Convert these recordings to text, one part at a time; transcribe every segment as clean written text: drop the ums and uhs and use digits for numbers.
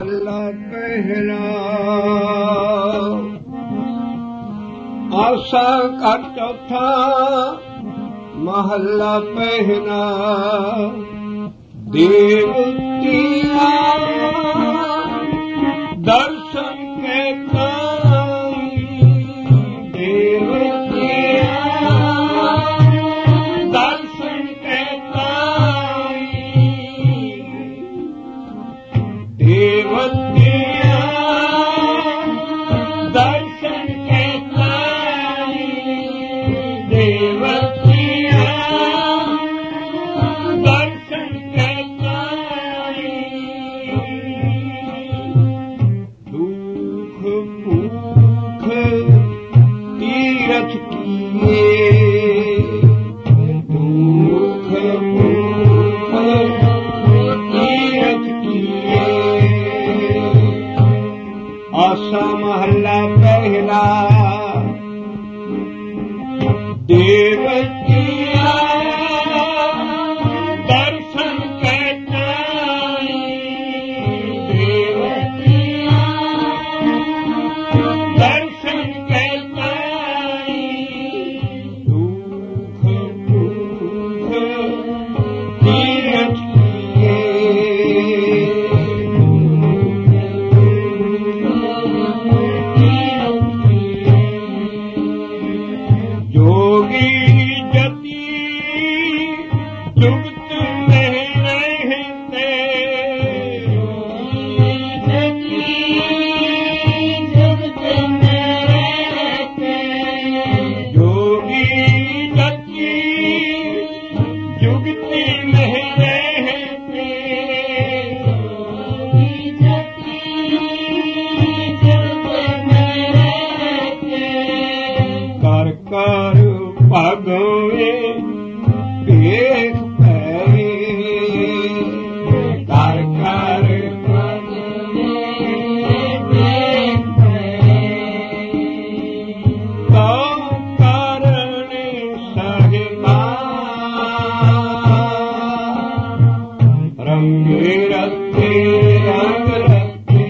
पहला आशा का चौथा महला पहला देवतिया दर्शन के देवतिया दर्शन के देवतिया दर्शन के देवतिया दर्शन के दुख भूख तीरथ किए दुख भूख तीरथ किए आशा महला पहला देवतिया दर्शन के देवतिया दर्शन के दुख भूख तीरथ योगी जति जुगत में रहते योगी जति जुगति में रहते कर कर पगवे देख कर कर पगवे देख तो करने सहिबा रंग रखे रंग रखे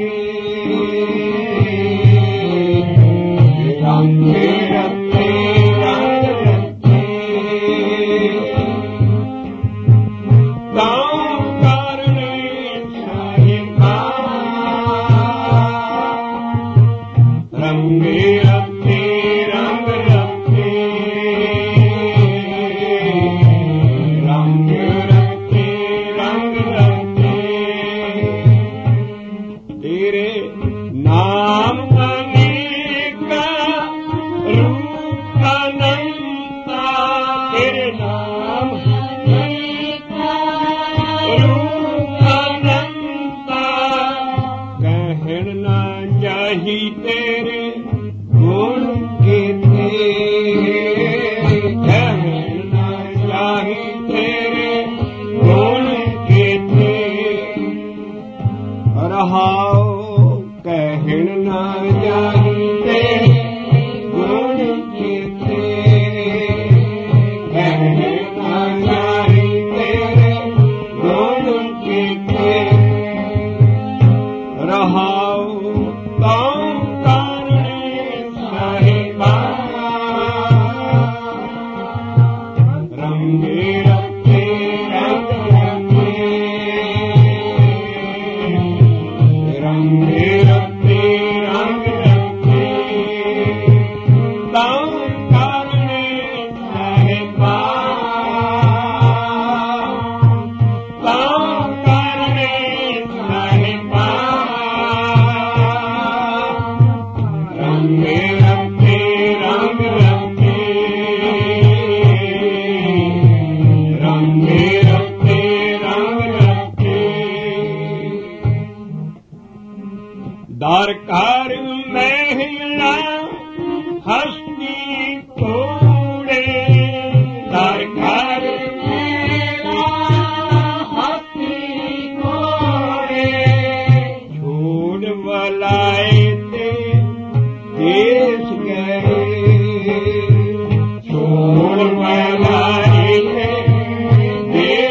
रंग रखे नाम अनेका रूप अनंता तेरे नाम अनेका रूप अनंता कहना जाही तेरे गुण कीते कहना जाही तेरे गुण कीते रहाओ कहना जाही तेरे गुण कीते कहना जाही तेरे गुण कीते रहाओ ताऊ कारणे साहिबा रंगे रखे रंग रखे रंगे रखे रंग रखे ताऊ कारणे साहिबा ताऊ कारणे साहिबा रंगे रखे रंग रखे रंगे रखे रंग रखे दरकार महिला हस्ती कोड़े दरकार महिला हस्ती कोड़े छोड़ बलाए ते देश गए छोड़ बलाए ते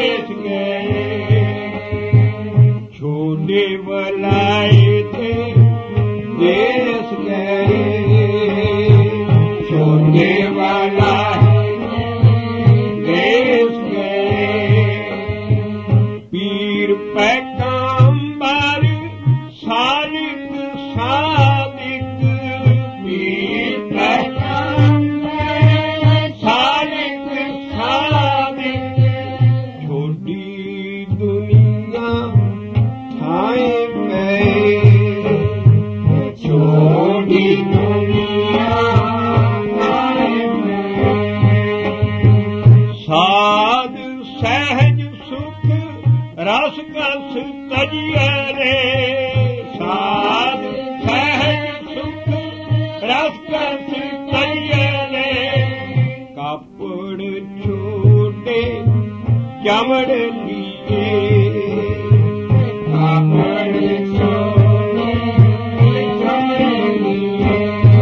सहज सुख रस कस तजिए रे साध सहज सुख रस कस तजिए रे कपड़ छोटे चमड़ लिए कपड़ छोटे चमड़ लिए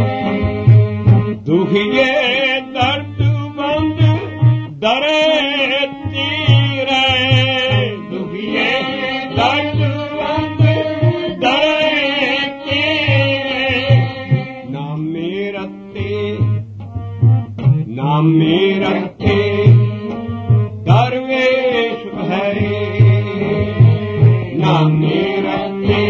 दुखिए दर्द बंद दरे तीरे दुखिए दर्द बंद दरे तीरे नामे रखे दरवेश भरे नामे रखे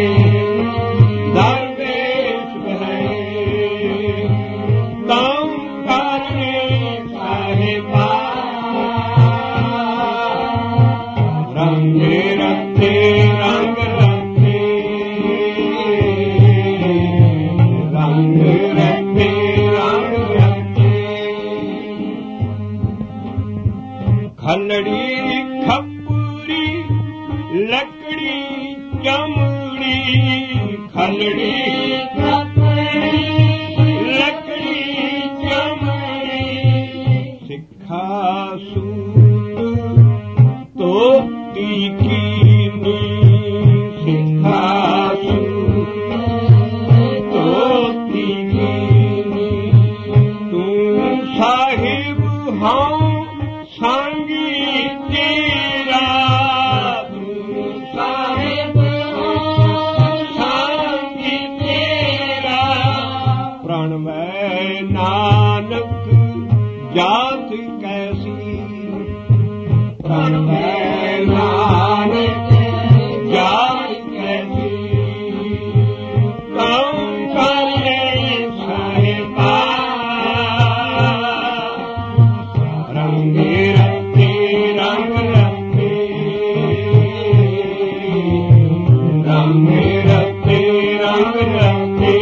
दरवेश भरे काम करने साहिबा रंग रखे रंग रखे रंग रखे रंग रखे खलड़ी खपुरी लकड़ी चमड़ी खलड़ी खपुरी लकड़ी चमड़ी सिक्खा सूत तोती कीनी सिक्खा सूत तोती कीनी तू साहिब हाँ सांगी तेरा तू साहिब सांगी तेरा प्रणवै नानक जात कैसी प्रणवै नानक जात कैसी काम करे साहिबा रंग रखे रंग रखे रंग रखे रंग रखे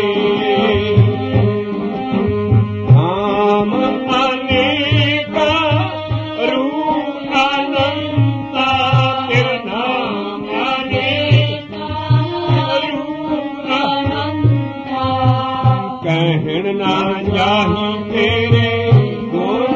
नाम अनेका रूप अनंता तेरा नाम अनेका रूप अनंता कहन ना जाही तेरे गुण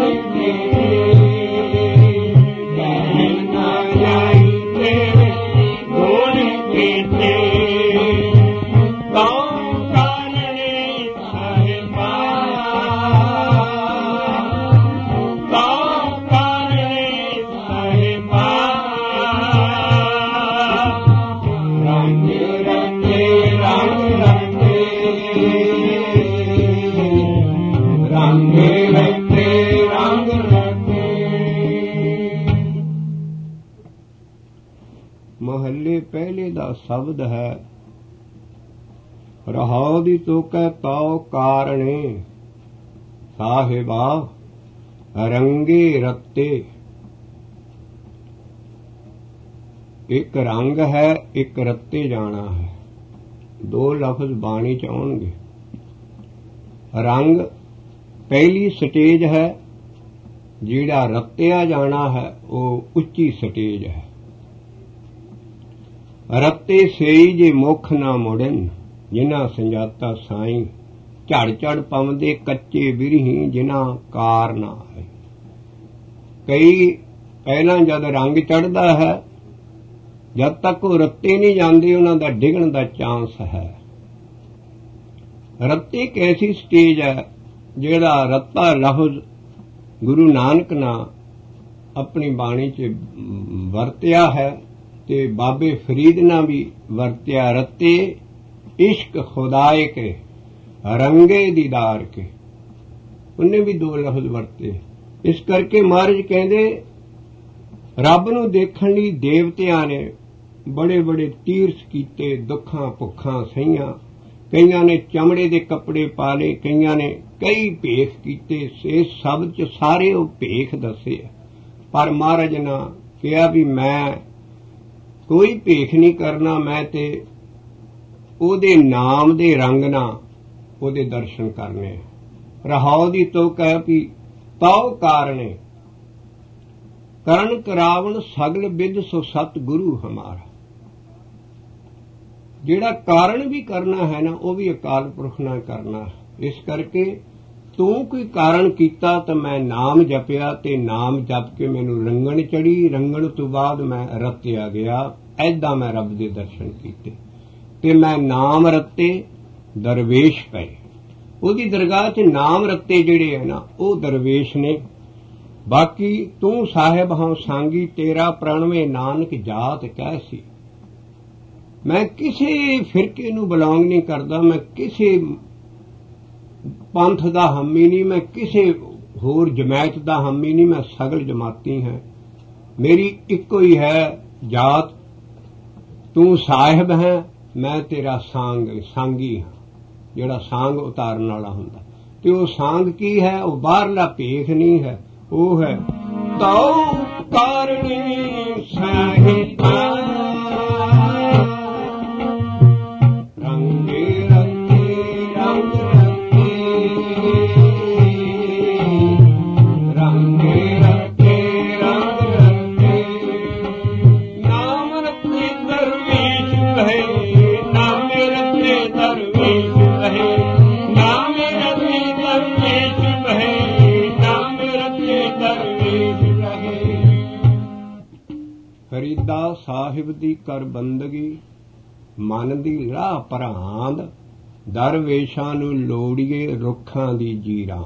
महल्ले पहले दा शब्द है रहाओ दी तोकै पाओ कारणे साहिबा रंगे रत्ते एक रंग है एक रत्ते जाना है दो लफ्ज बाणी च आउणगे रंग पहली स्टेज है जिहड़ा रत्तिया जाना है वो उच्ची स्टेज है रत्ते सेई जे मुख ना मुड़न जिन्हां संजाता साई झड़ झड़ पवंदे कच्चे बिरही जिन्हां कार ना है कई पहला जद रंग चढ़दा है जब तक वो रत्ते नहीं जाते उन्हां दा डिगण दा चांस है रत्ते एक ऐसी स्टेज है जिहड़ा रत्ता लफ्ज गुरु नानक ना अपनी बाणी च वरतिया है ते बाबे फरीद ना भी वरत्या रत्ते इश्क खुदाए के रंगे दीदार के उन्हें भी दो लफ्ज वरते इस करके महाराज कहंदे रब नूं देखण लई देवतियां ने बड़े बड़े तीर्थ कीते दुखां भुखां सहीआं कईयां ने चमड़े दे कपड़े पा लए कईयां ने कई भेख कीते इस सब च सारे वो भेख दसे पर महाराज ने कहा भी मैं कोई भेख नहीं करना मैं ते ओदे नाम दे रंग ना ओदे दर्शन करने रहाओ दी तो कह भी ताओ कारणे ਕਰਨ ਕਰਾਵਣ ਸਗਲ ਵਿਦ ਸੋ ਸਤ ਗੁਰੂ ਹਮਾਰਾ। ਜਿਹੜਾ ਕਾਰਨ ਵੀ ਕਰਨਾ ਹੈ ਨਾ, ਉਹ ਵੀ ਅਕਾਲ ਪੁਰਖ ਨਾਲ ਕਰਨਾ। ਇਸ ਕਰਕੇ ਤੂੰ ਕੋਈ ਕਾਰਨ ਕੀਤਾ ਤਾਂ ਮੈਂ ਨਾਮ ਜਪਿਆ, ਤੇ ਨਾਮ ਜਪ ਕੇ ਮੈਨੂੰ ਰੰਗਣ ਚੜੀ, ਰੰਗਣ ਤੋਂ ਬਾਅਦ ਮੈਂ ਰਤਿਆ ਗਿਆ। ਐਦਾਂ ਮੈਂ ਰੱਬ ਦੇ ਦਰਸ਼ਨ ਕੀਤੇ ਤੇ ਮੈਂ ਨਾਮ ਰਤੇ ਦਰਵੇਸ਼ ਪਏ। ਉਹਦੀ ਦਰਗਾਹ 'ਚ ਨਾਮ ਰਤੇ ਜਿਹੜੇ ਹੈ ਨਾ, ਉਹ ਦਰਵੇਸ਼ ਨੇ। ਬਾਕੀ ਤੂੰ ਸਾਹਿਬ ਹਾਂ ਸਾਂਗੀ, ਤੇਰਾ ਪ੍ਰਣਵੇ ਨਾਨਕ ਜਾਤ ਕੈਸੀ। ਮੈਂ ਕਿਸੇ ਫਿਰਕੇ ਨੂੰ ਬਿਲੋਂਗ ਨਹੀਂ ਕਰਦਾ, ਮੈਂ ਕਿਸੇ ਪੰਥ ਦਾ ਹਾਮੀ ਨਹੀਂ, ਮੈਂ ਕਿਸੇ ਹੋਰ ਜਮਾਤ ਦਾ ਹਾਮੀ ਨਹੀਂ, ਮੈਂ ਸਗਲ ਜਮਾਤੀ ਹਾਂ। ਮੇਰੀ ਇੱਕੋ ਹੀ ਹੈ ਜਾਤ। ਤੂੰ ਸਾਹਿਬ ਹੈ, ਮੈਂ ਤੇਰਾ ਸਾਂਗੀ ਹਾਂ, ਜਿਹੜਾ ਸਾਂਗ ਉਤਾਰਨ ਵਾਲਾ ਹੁੰਦਾ। ਤੇ ਉਹ ਸਾਂਗ ਕੀ ਹੈ? ਉਹ ਬਾਹਰਲਾ ਭੇਖ ਨਹੀਂ ਹੈ, ਉਹ ਹੈ ਤਉ ਕਾਰਣੀ ਸਾਹਿਬਾ ਰੰਗੇ ਰੰਗੇ ਰੰਗ ਰੰਗੇ ਰੰਗੇ ਰੰਗ ਰੰਗੇ ਨਾਮ ਰਤੇ ਦਰਵੇਸ਼ ਹੈ, ਨਾਮ ਰਤੇ ਦਰਵੇਸ਼ ਹੈ, ਨਾਮ ਰਤੇ ਦਰਵੇਸ਼ ਹੈ, ਨਾਮ ਰਤੇ ਦਰਵੇਸ਼ ਹੈ। ਫਰੀਦਾ ਸਾਹਿਬ ਦੀ ਕਰ ਬੰਦਗੀ, ਮਨ ਦੀ ਰਾਹ ਭਰਾਂਦ, ਦਰਵੇਸ਼ਾਂ ਨੂੰ ਲੋੜੀਏ ਰੁੱਖਾਂ ਦੀ ਜੀਰਾਂ।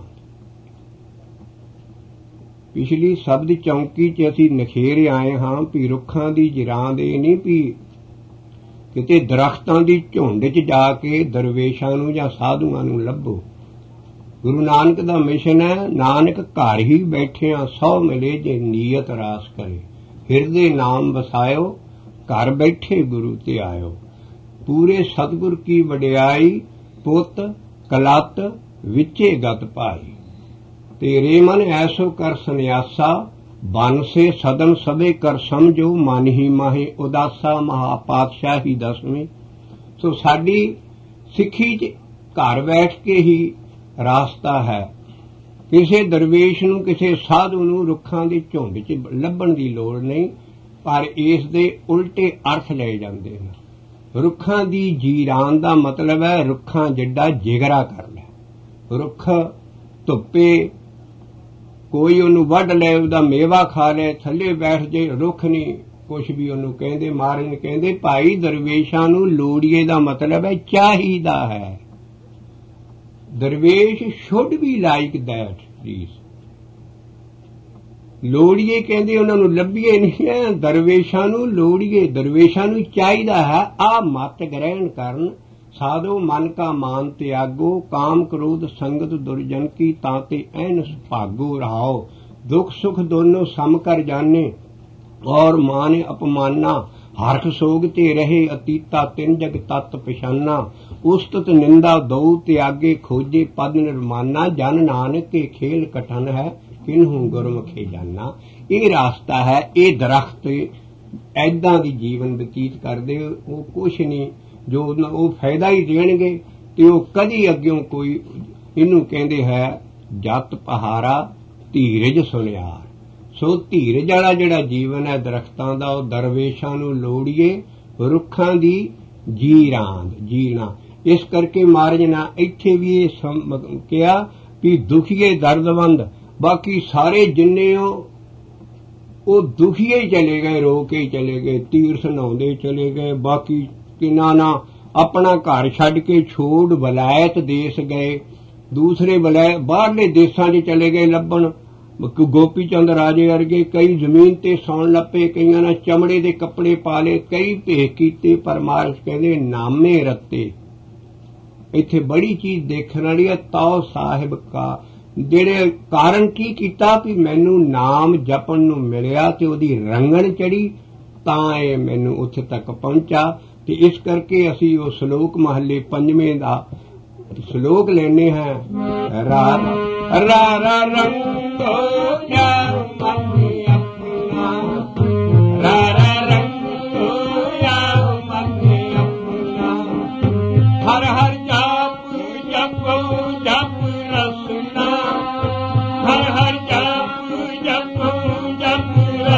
ਪਿਛਲੀ ਸ਼ਬਦ ਚੌਂਕੀ 'ਚ ਅਸੀਂ ਨਖੇਰ ਆਏ ਹਾਂ ਵੀ ਰੁੱਖਾਂ ਦੀ ਜਿਰਾਂਦ। ਇਹ ਨਹੀਂ ਵੀ ਕਿਤੇ ਦਰਖਤਾਂ ਦੀ ਝੁੰਡ 'ਚ ਜਾ ਕੇ ਦਰਵੇਸ਼ਾਂ ਨੂੰ ਜਾਂ ਸਾਧੂਆਂ ਨੂੰ ਲੱਭੋ। ਗੁਰੂ ਨਾਨਕ ਦਾ ਮਿਸ਼ਨ ਹੈ, ਨਾਨਕ ਘਰ ਹੀ ਬੈਠਿਆਂ ਸੌ ਮਿਲੇ ਜੇ ਨੀਅਤ ਰਾਸ ਕਰੇ। ਹਿਰਦੇ ਨਾਮ ਵਸਾਇਓ, ਘਰ ਬੈਠੇ ਗੁਰੂ ਤੇ ਆਇਓ। ਪੂਰੇ ਸਤਿਗੁਰ ਕੀ ਵਡਿਆਈ, ਪੁੱਤ ਕਲਤ ਵਿੱਚੇ ਗਤ ਭਾਈ। ਤੇਰੇ ਮਨ ਐਸੋ ਕਰ ਸੰਨਿਆਸਾ, ਬਨ ਸੇ ਸਦਨ ਸਭੇ ਕਰ ਸਮਝੋ, ਮਨ ਹੀ ਮਾਹੀ ਉਦਾਸਾ ਮਹਾਪਾਤਸ਼ਾਹੀ ਦਸਵੀਂ। ਸੋ ਸਾਡੀ ਸਿੱਖੀ 'ਚ ਘਰ ਬੈਠ ਕੇ ਹੀ ਰਾਸਤਾ ਹੈ। ਕਿਸੇ ਦਰਵੇਸ਼ ਨੂੰ, ਕਿਸੇ ਸਾਧੂ ਨੂੰ ਰੁੱਖਾਂ ਦੀ ਝੁੰਡ 'ਚ ਲੱਭਣ ਦੀ ਲੋੜ ਨਹੀਂ, ਪਰ ਇਸ ਦੇ ਉਲਟੇ ਅਰਥ ਲਏ ਜਾਂਦੇ ਨੇ। ਰੁੱਖਾਂ ਦੀ ਜੀਰਾਨ ਦਾ ਮਤਲਬ ਹੈ ਰੁੱਖਾਂ ਜਿੱਡਾ ਜਿਗਰਾ ਕਰ ਲੈ। ਰੁੱਖ ਧੁੱਪੇ ਕੋਈ ਉਹਨੂੰ ਵੱਢ ਲੈ, ਉਹਦਾ ਮੇਵਾ ਖਾ ਲੈ, ਥੱਲੇ ਬੈਠ ਜੇ, ਰੁੱਖ ਨਹੀਂ ਕੁਛ ਵੀ ਉਹਨੂੰ ਕਹਿੰਦੇ। ਮਹਾਰਾਜ ਕਹਿੰਦੇ ਭਾਈ ਦਰਵੇਸ਼ਾਂ ਨੂੰ ਲੋੜੀਏ ਦਾ ਮਤਲਬ ਹੈ ਚਾਹੀਦਾ ਹੈ। ਦਰਵੇਸ਼ should be like that please। ਲੋੜੀਏ ਕਹਿੰਦੇ ਉਹਨਾਂ ਨੂੰ ਲੱਭੀਏ ਨਹੀਂ ਹੈ, ਦਰਵੇਸ਼ਾਂ ਨੂੰ ਲੋੜੀਏ, ਦਰਵੇਸ਼ਾਂ ਨੂੰ ਚਾਹੀਦਾ ਹੈ। ਆ ਮਤ ਗ੍ਰਹਿਣ ਕਰਨ, ਸਾਧੋ ਮਨ ਕਾ ਮਾਨ ਤਿਆਗੋ, ਕਾਮ ਕ੍ਰੋਧ ਸੰਗਤ ਦੁਰਜਨ ਕੀ, ਤਾਂ ਤੇ ਐਨ ਭਾਗੋ ਰਹਾਓ। ਦੁੱਖ ਸੁਖ ਦੋਨੋਂ ਸਮ ਕਰ ਜਾਣੇ, ਔਰ ਮਾਨ ਅਪਮਾਨਾ, ਹਰਖ ਸੋਗ ਤੇ ਰਹੇ ਅਤੀਤਾ, ਤਿੰਨ ਜਗ ਤਤ ਪਛਾਨਾ। ਉਸਤਤ ਨਿੰਦਾ ਦਉ ਤਿਆਗੇ, ਖੋਜੇ ਪਦ ਨਿਰਮਾਨਾ। ਜਨ ਨਾਨਕ ਕੇ ਖੇਲ ਕਠਨ ਹੈ, ਕਿਨਹੂ ਗੁਰਮੁਖੇ ਜਾਨਾ। ਇਹ ਰਾਸਤਾ ਹੈ। ਇਹ ਦਰਖਤ ਐਦਾਂ ਦੀ ਜੀਵਨ ਬਤੀਤ ਕਰਦੇ, ਉਹ ਕੁਛ ਨਹੀਂ, ਜੋ ਉਹ ਫਾਇਦਾ ਹੀ ਦੇਣਗੇ। ਤੇ ਉਹ ਕਦੀ ਅੱਗਿਓਂ ਕੋਈ, ਇਹਨੂੰ ਕਹਿੰਦੇ ਹੈ ਜਤ ਪਹਾਰਾ ਧੀਰਜ ਸੁਨਿਆਰ। ਸੋ ਧੀਰਜ ਵਾਲਾ ਜਿਹੜਾ ਜੀਵਨ ਹੈ ਦਰਖਤਾਂ ਦਾ, ਉਹ ਦਰਵੇਸ਼ਾਂ ਨੂੰ ਲੋੜੀਏ ਰੁੱਖਾਂ ਦੀ ਜੀਣਾ। ਇਸ ਕਰਕੇ ਮਹਾਰਾਜ ਨੇ ਇੱਥੇ ਵੀ ਇਹ ਕਿਹਾ ਕਿ ਦੁਖੀਏ ਦਰਦਵੰਦ। ਬਾਕੀ ਸਾਰੇ ਜਿੰਨੇ ਉਹ ਦੁਖੀਏ ਹੀ ਚਲੇ ਗਏ, ਰੋ ਕੇ ਹੀ ਚਲੇ ਗਏ, ਤੀਰ ਸੁਣਾਉਂਦੇ ਚਲੇ ਗਏ। ਬਾਕੀ ਕਿਨਾਂ ਨਾ ਆਪਣਾ ਘਰ ਛੱਡ ਕੇ ਛੋੜ ਵਲਾਇਤ ਦੇਸ਼ ਗਏ, ਦੂਸਰੇ ਬਾਹਰਲੇ ਦੇਸ਼ਾਂ 'ਚ ਚਲੇ ਗਏ ਲੱਭਣ। ਗੋਪੀ ਚੰਦ ਰਾਜੇ ਵਰਗੇ ਕਈ ਜ਼ਮੀਨ ਤੇ ਸੌਣ ਲੱਪੇ, ਕਈਆਂ ਨੇ ਚਮੜੇ ਦੇ ਕੱਪੜੇ ਪਾ ਲਏ, ਕਈ ਭੇਖ ਕੀਤੇ। ਪਰ ਮਹਾਰਾਜ ਕਹਿੰਦੇ ਨਾਮੇ ਰੱਤੇ। ਇੱਥੇ ਬੜੀ ਚੀਜ਼ ਦੇਖਣ ਵਾਲੀ ਹੈ। ਤਉ ਸਾਹਿਬ ਕਾ, ਜਿਹੜੇ ਕਾਰਨ ਕੀ ਕੀਤਾ ਵੀ ਮੈਨੂੰ ਨਾਮ ਜਪਣ ਨੂੰ ਮਿਲਿਆ ਤੇ ਉਹਦੀ ਰੰਗਣ ਚੜੀ, ਤਾਂ ਇਹ ਮੈਨੂੰ ਉੱਥੇ ਤੱਕ ਪਹੁੰਚਾ। ਤੇ ਇਸ ਕਰਕੇ ਅਸੀਂ ਉਹ ਸ਼ਲੋਕ ਮਹੱਲੇ ਪੰਜਵੇਂ ਦਾ ਸ਼ਲੋਕ ਲੈਣੇ ਹਾਂ। ਰਾ ਰਾ ਰੰਗੋ ਯਾਰ ਮਨ ਆਪਣਾ, ਰਾ ਰਾ ਰੰਗੋ ਯਾਰ ਮਨ ਆਪਣਾ। ਹਰ ਹਰ ਜਾਪ ਜਪੋ ਜਪ ਰਸਨਾ, ਹਰ ਹਰ ਜਾਪ ਜਪੋ ਜਪ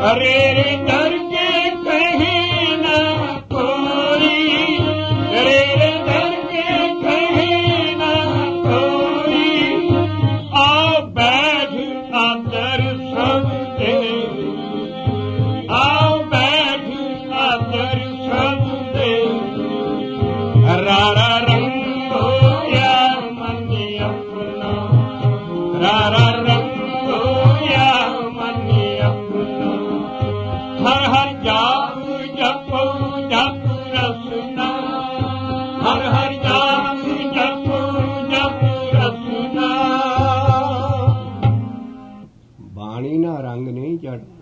रे दर के कहे ना कोई, रे दर के कहे ना कोई, आओ बैठ आदर सब दे, आओ बैठ आदर सब दे, रारा रंगो या मन अपना, रारा रंगो या मन अपना, हर हर जाप जपो जप रसना, हर हर जाप जपो जप रसना। बाणी ना रंग नहीं चढ़ना,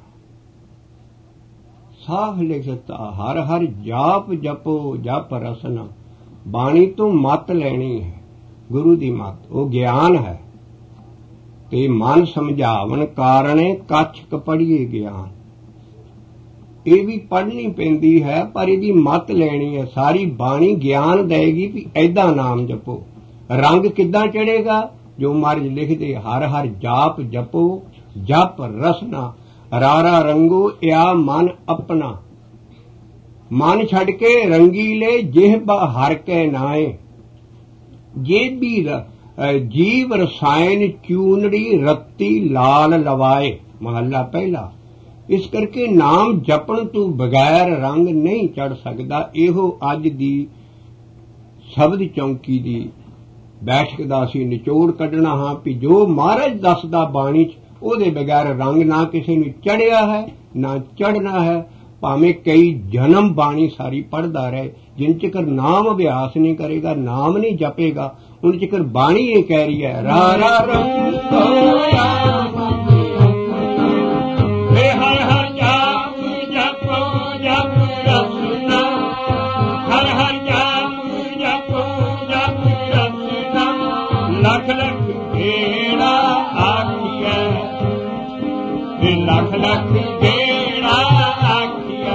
साफ लिखता हर हर जाप जपो जप रसना। बाणी तो मत लेनी है, गुरु दी मत, वो ज्ञान है ते मन समझावन कारणे कछक पढ़िए ज्ञान। ये भी पढ़नी पैंदी है पर इहदी मत लेनी है। सारी बाणी ज्ञान देगी भी ऐदा नाम जपो। रंग किद्दां चढ़ेगा? जो महाराज लिखदे हर हर जाप जपो जप रसना, रारा रंगो या मन अपना। मन छड़ के रंगीले जिहबा हर के नाए, जे भी जीव रसायन चूनड़ी रत्ती लाल लवाए। महला पहला। इस करके नाम जपण तू बगैर रंग नहीं चढ़ सकदा। इहो अज दी शब्द चौंकी दी बैठक दा असीं निचोड़ कढना हां भी जो महाराज दसदा बाणी च ਉਹਦੇ बगैर रंग ना किसी ਨੂੰ चढ़िया है ना चढ़ना है। भावें कई जन्म बाणी सारी पढ़दा रहे, जिन चिकर नाम अभ्यास नहीं करेगा, नाम नहीं जपेगा, उन चिकर बाणी ये कह रही है रा रा रंगो या हर हर जाप जपो जप रसना, हर हर जाप जपो जप रसना। लख लख बेड़ा आखिया, लख लख बेड़ा आखिया,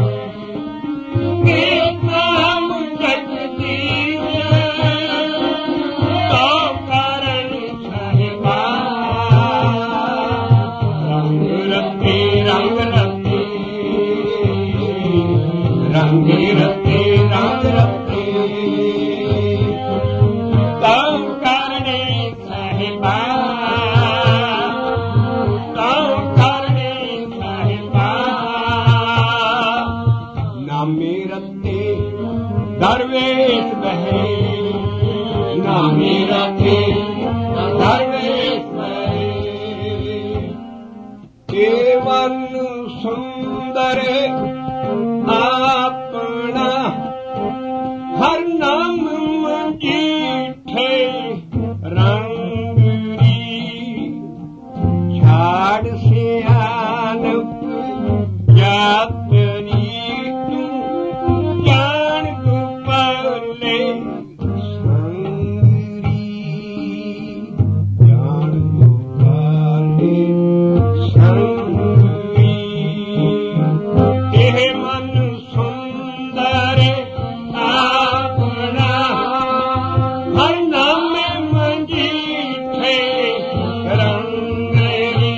एक नाम जगदीश तो कारण साहिबा। रंग रत्ती रंग रत्ती, रंग रत्ती रंग रत्ती, तो कारण साहिबा, तो कारण साहिबा। नामे रत्ते दरवेश बहे, नामे रत्ते दरवेश बहे। के मन सुंदर अपना हर नाम मजीठे रंगरी। छाड़ सियानप जातरी तू जान गोपाले संगरी, जान गोपाले संगरी। एह मन सुंदर अपना हर नाम मजीठे रंगरी।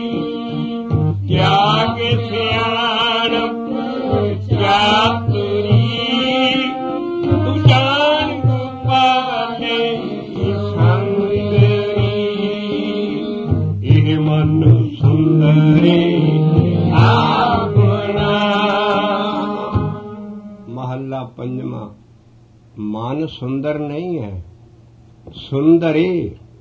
त्याग सियानप जातरी तू जान गोपाले संगरी। एह मन सुंदरे अपना। महला पंजवा। मन सुंदर नहीं है, सुंदरे।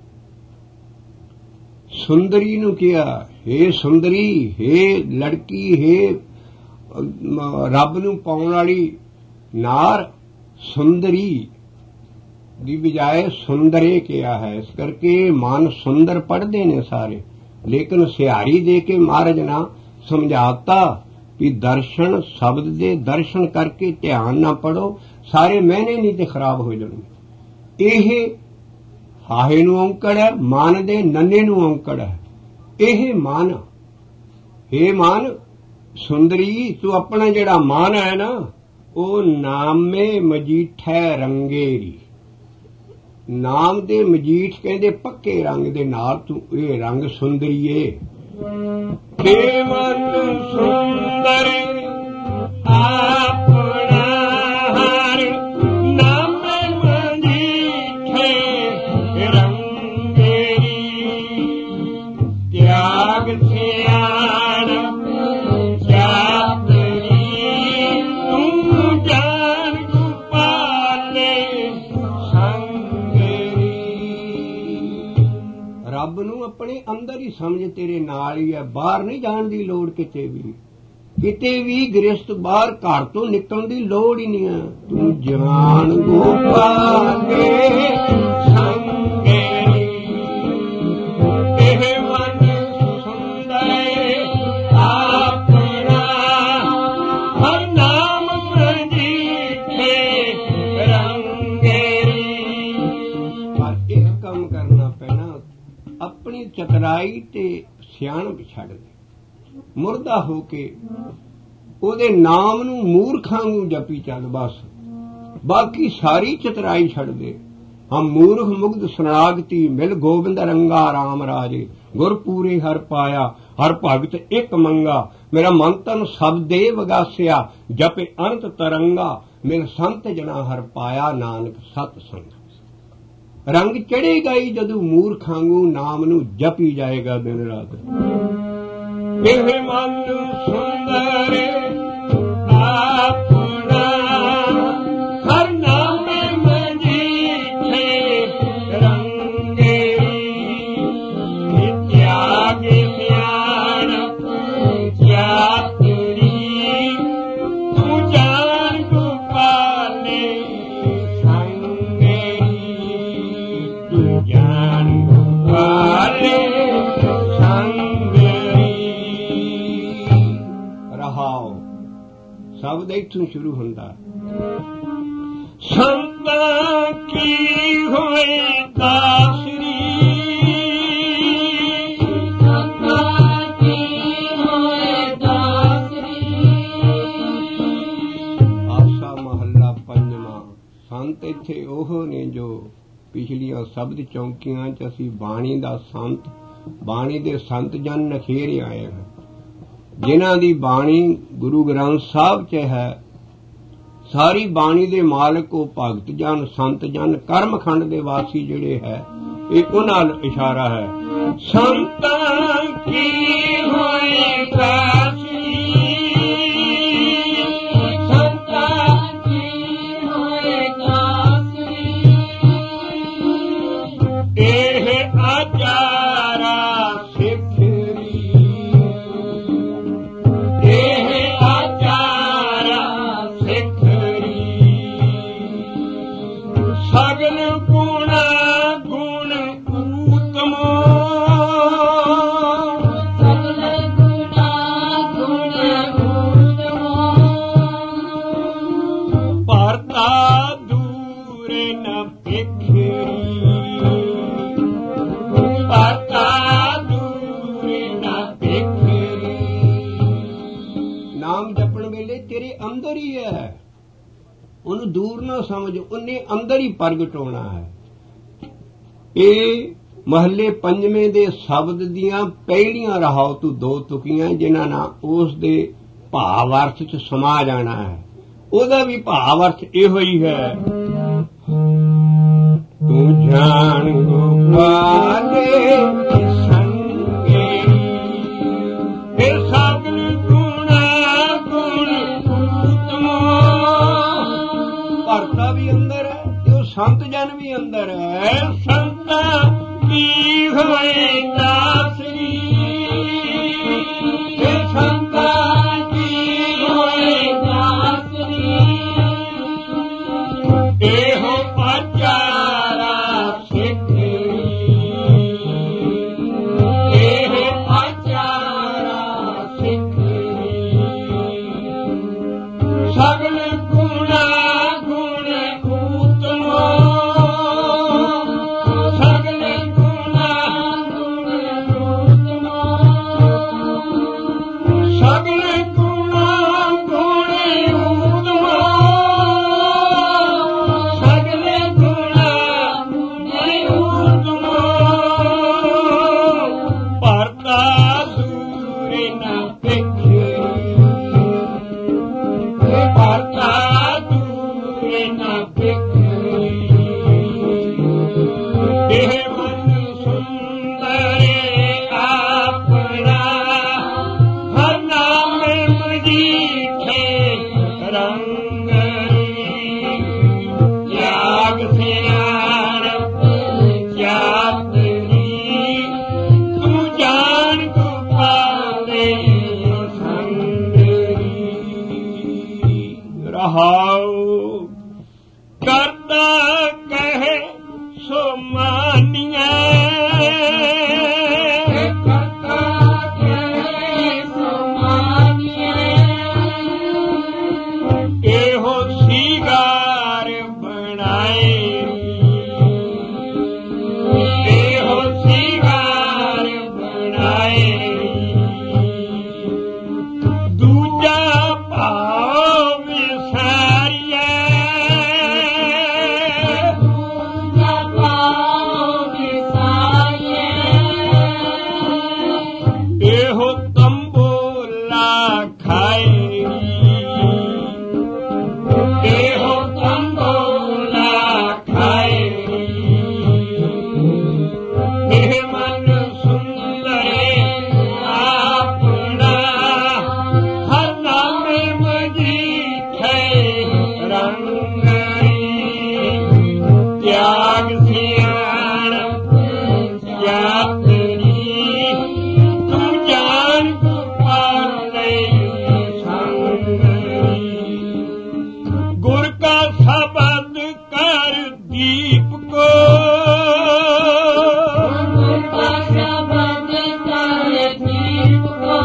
सुंदरी नूं किया हे सुंदरी, हे लड़की, हे रब नूं पाउण वाली नार सुंदरी दी बजाय सुंदरे किया है। इस करके मन सुंदर पढ़ते ने सारे, लेकिन सिहारी दे के महाराज ना समझाता भी दर्शन शब्द दे दर्शन करके ध्यान ना पढ़ो, सारे महीने नहीं ते खराब हो जाणगे। ਇਹ ਹਾਹੇ ਨੂੰ ਔਂਕੜ ਹੈ, ਮਨ ਦੇ ਨੰਨੇ ਨੂੰ ਔਂਕੜ ਹੈ। ਇਹ ਮਨ, हे ਮਨ ਸੁੰਦਰੀ, ਤੂੰ ਆਪਣਾ ਜਿਹੜਾ ਮਨ ਹੈ ਨਾ ਉਹ ਨਾਮੇ ਮਜੀਠੈ ਰੰਗੇਰੀ। ਨਾਮ ਦੇ ਮਜੀਠ ਕਹਿੰਦੇ ਪੱਕੇ ਰੰਗ ਦੇ ਨਾਲ ਤੂੰ ਇਹ ਰੰਗ ਸੁੰਦਰੀਏ। हे मन सुंदर आपना हर नाम मजीठे रंगेरी त्याग सियान जातरी तू जान गुपाले संगेरी। ਰੱਬ ਨੂੰ ਆਪਣੇ ਅੰਦਰ ਹੀ ਸਮਝ, ਤੇਰੇ ਨਾਲ ਹੀ ਹੈ, ਬਾਹਰ ਨਹੀਂ ਜਾਣ ਦੀ ਲੋੜ ਕਿਤੇ ਵੀ ਗ੍ਰਸਤ ਬਾਹਰ ਘਰ ਤੋਂ ਨਿਕਲਣ ਦੀ ਲੋੜ ਹੀ ਨਹੀਂ ਹੈ। ਤੂੰ ਜਾਣ ਗੋਪਾਲੇ ਸੰਗੇ ਇਹ ਮਨ ਸੁੰਦਰ ਆਪਣਾ ਹਰ ਨਾਮ ਮਜੀਠੇ ਰੰਗੇਰੀ। ਪਰ ਇੱਕ ਕੰਮ ਕਰਨਾ ਪੈਣਾ, ਆਪਣੀ ਚਤਰਾਈ ਤੇ ਸਿਆਣਪ ਛੱਡ ਦੇ, ਮੁਰਦਾ ਹੋ ਕੇ ਉਹਦੇ ਨਾਮ ਨੂੰ ਮੂਰਖਾਂ ਨੂੰ ਜਪੀ ਚੱਲ ਬਸ, ਬਾਕੀ ਸਾਰੀ ਚਤਰਾਈ ਛੱਡ ਦੇ। ਹਮ ਮੂਰਖ ਮੁਗਧ ਸੁਨਾਗਤੀ ਮਿਲ ਗੋਬਿੰਦ ਰੰਗਾ ਰਾਮ ਰਾਜੇ, ਗੁਰ ਪੂਰੇ ਹਰ ਪਾਇਆ ਹਰ ਭਗਤ ਇੱਕ ਮੰਗਾ, ਮੇਰਾ ਮਨ ਤਨ ਸਭ ਦੇ ਵਗਾਸਿਆ ਜਪੇ ਅਨੰਤ ਤਰੰਗਾ, ਮਿਲ ਸੰਤ ਜਨਾ ਹਰ ਪਾਇਆ ਨਾਨਕ ਸਤ ਸੰਗ। ਰੰਗ ਚੜੇਗਾ ਹੀ ਜਦੋਂ ਮੂਰਖਾਂ ਨੂੰ ਨਾਮ ਨੂੰ ਜਪੀ ਜਾਏਗਾ ਦਿਨ ਰਾਤ। ਇਹ ਮਨ ਸੁੰਦਰ ਆਪਣਾ ਹਰ ਨਾਮ ਮਜੀਠੇ ਰੰਗੇਰੀ ਤਿਆਗ ਸਿਆਣਪ ਜਾਤਰੀ ਤੂੰ ਜਾਨ ਗੁਪਾਲੇ ਸੰਗੇਰੀ। ਤੂੰ ਜਾਨ ਗੁਪਾਲੇ ਸ਼ਬਦ ਇੱਥੋਂ ਸ਼ੁਰੂ ਹੁੰਦਾ। ਸੰਤਾਂ ਕੀ ਹੋਏ ਦਾਸਰੀ, ਸੰਤਾਂ ਕੀ ਹੋਏ ਦਾਸਰੀ। ਆਸਾ ਮਹੱਲਾ ਪੰਜਵਾਂ। ਸੰਤ ਇੱਥੇ ਉਹ ਨੇ ਜੋ ਪਿਛਲੀਆਂ ਸ਼ਬਦ ਚੌਂਕੀਆਂ 'ਚ ਅਸੀਂ ਬਾਣੀ ਦਾ ਸੰਤ, ਬਾਣੀ ਦੇ ਸੰਤ ਜਨ ਨਖੇਰੇ ਆਏ ਹਨ, ਜਿਨ੍ਹਾਂ ਦੀ ਬਾਣੀ ਗੁਰੂ ਗ੍ਰੰਥ ਸਾਹਿਬ 'ਚ ਹੈ। ਸਾਰੀ ਬਾਣੀ ਦੇ ਮਾਲਕ ਉਹ ਭਗਤ ਜਨ, ਸੰਤ ਜਨ, ਕਰਮਖੰਡ ਦੇ ਵਾਸੀ ਜਿਹੜੇ ਹੈ, ਇਹ ਉਹਨਾਂ ਨੂੰ ਇਸ਼ਾਰਾ ਹੈ। ਸੰਤਾਂ ਕੀ ਹੋਏ ਦਾਸੀ, ਸੰਤਾਂ ਕੀ ਹੋਏ ਦਾਸੀ। ਇਹ ਆਚਾਰਾ ਸਗਲ ਗੁਣ ਗੁਣ ਊਤਮੋ, ਸਗਲ ਗੁਣ ਗੁਣ ਊਤਮੋ। ਭਰਤਾ ਦੂਰ ਨ ਬਿਖਰੀ, ਭਰਤਾ ਦੂਰ ਨ ਬਿਖਰੀ। ਨਾਮ ਜਪਣ ਵੇਲੇ ਤੇਰੇ ਅੰਦਰ ਹੀ ਹੈ, ਉਹਨੂੰ ਦੂਰ ਨਾ ਸਮਝ, ਉਹਨੇ ਅੰਦਰ ਹੀ ਪ੍ਰਗਟ ਹੋਣਾ ਹੈ। ਇਹ ਮਹੱਲੇ ਪੰਜਵੇਂ ਦੇ ਸ਼ਬਦ ਦੀਆਂ ਪਹਿਲੀਆਂ ਰਹਾਉ ਤੋਂ ਦੋ ਤੁਕੀਆਂ, ਜਿਨ੍ਹਾਂ ਨਾਲ ਉਸ ਦੇ ਭਾਵ ਅਰਥ 'ਚ ਸਮਾ ਜਾਣਾ ਹੈ। ਉਹਦਾ ਵੀ ਭਾਵ ਅਰਥ ਇਹੋ ਹੀ ਹੈ। ਤੂੰ ਜਾਣ ਗੋਪਾਲੇ ਸੰਗੇ ਫਿਰ ਸਗਲ ਗੁਣਾ ਗੁਣ ਊਤਮੋ। ਭਰਤਾ ਵੀ ਅੰਦਰ ਹੈ ਤੇ ਉਹ ਸੰਤ ਜਨ ਵੀ ਅੰਦਰ ਹੈ। ਸੰਤਾਂ ਕੀ ਹੋਏ ਦਾਸੀ, ਸੰਤਾਂ ਕੀ ਹੋਏ ਦਾਸੀ। ਇਹੋ ਆਚਾਰਾ ਸਿੱਖੀ, ਇਹੋ ਆਚਾਰਾ ਸਿੱਖੀ। ਸਗਲ ਗੁਣਾ ਗੁਣ ਊਤਮੋ, ਕਹਾਉ ਕਰਤਾ ਕਹੇ ਸੋ ਮਾਨੀਐ ਕਰਤਾ ਕਹੇ ਸੋ ਮਾਨੀਐ ਇਹੋ ਸੀਗਾਰ ਬਣਾਏ ਇਹੋ ਸੀਗਾਰ ਬਣਾਏ ਦੂਜਾ ਭਾਵ ਵਿਸਾਰੀਐ ਦੂਜਾ ਭਾਵ ਵਿਸਾਰੀਐ ਇਹੋ ਤੰਬੋਲਾ ਖਾਏ ਇਹੋ ਤੰਬੋਲਾ ਖਾਏ ਇਹ ਮਨ ਸੁੰਦਰੇ ਆਪਣਾ ਹਰ ਨਾਮੇ ਮਜੀਠੇ ਰੰਗਰੀ ਤਿਆਗ ਸਿਆਣਪ ਜਾਤਰੀ ਤੂੰ ਜਾਣ ਗੁਪਾਲੇ ਸੰਗਰੀ ਗੁਰ ਕਾ ਸ਼ਬਦ ਕਰ ਦੀਪ ਕੋ ਗੁਰ ਕਾ ਸ਼ਬਦ ਕਰ ਦੀਪ ਕੋ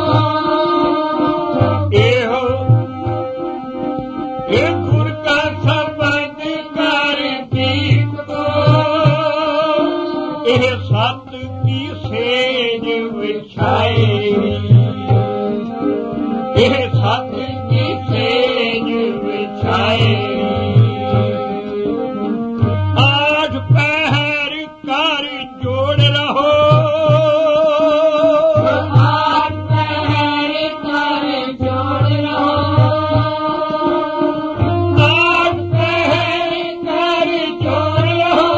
ਇਹੋ ਇਹ ਗੁਰ ਕਾ ਸ਼ਬਦ ਕਰ ਦੀਪ ਕੋ ਇਹ ਸਤ ਕੀ ਸੇਜ ਵਿਛਾਏ ਇਹ ਸਤ ਕੀ ਸੇਜ ਵਿਛਾਏ ਆਜ ਪਹਿਰ ਕਰ ਜੋੜ ਰਹੋ ਆਜ ਪਹਿਰ ਕਰ ਜੋੜ ਰਹੋ ਆਜ ਪਹਿਰ ਕਰ ਜੋੜ ਰਹੋ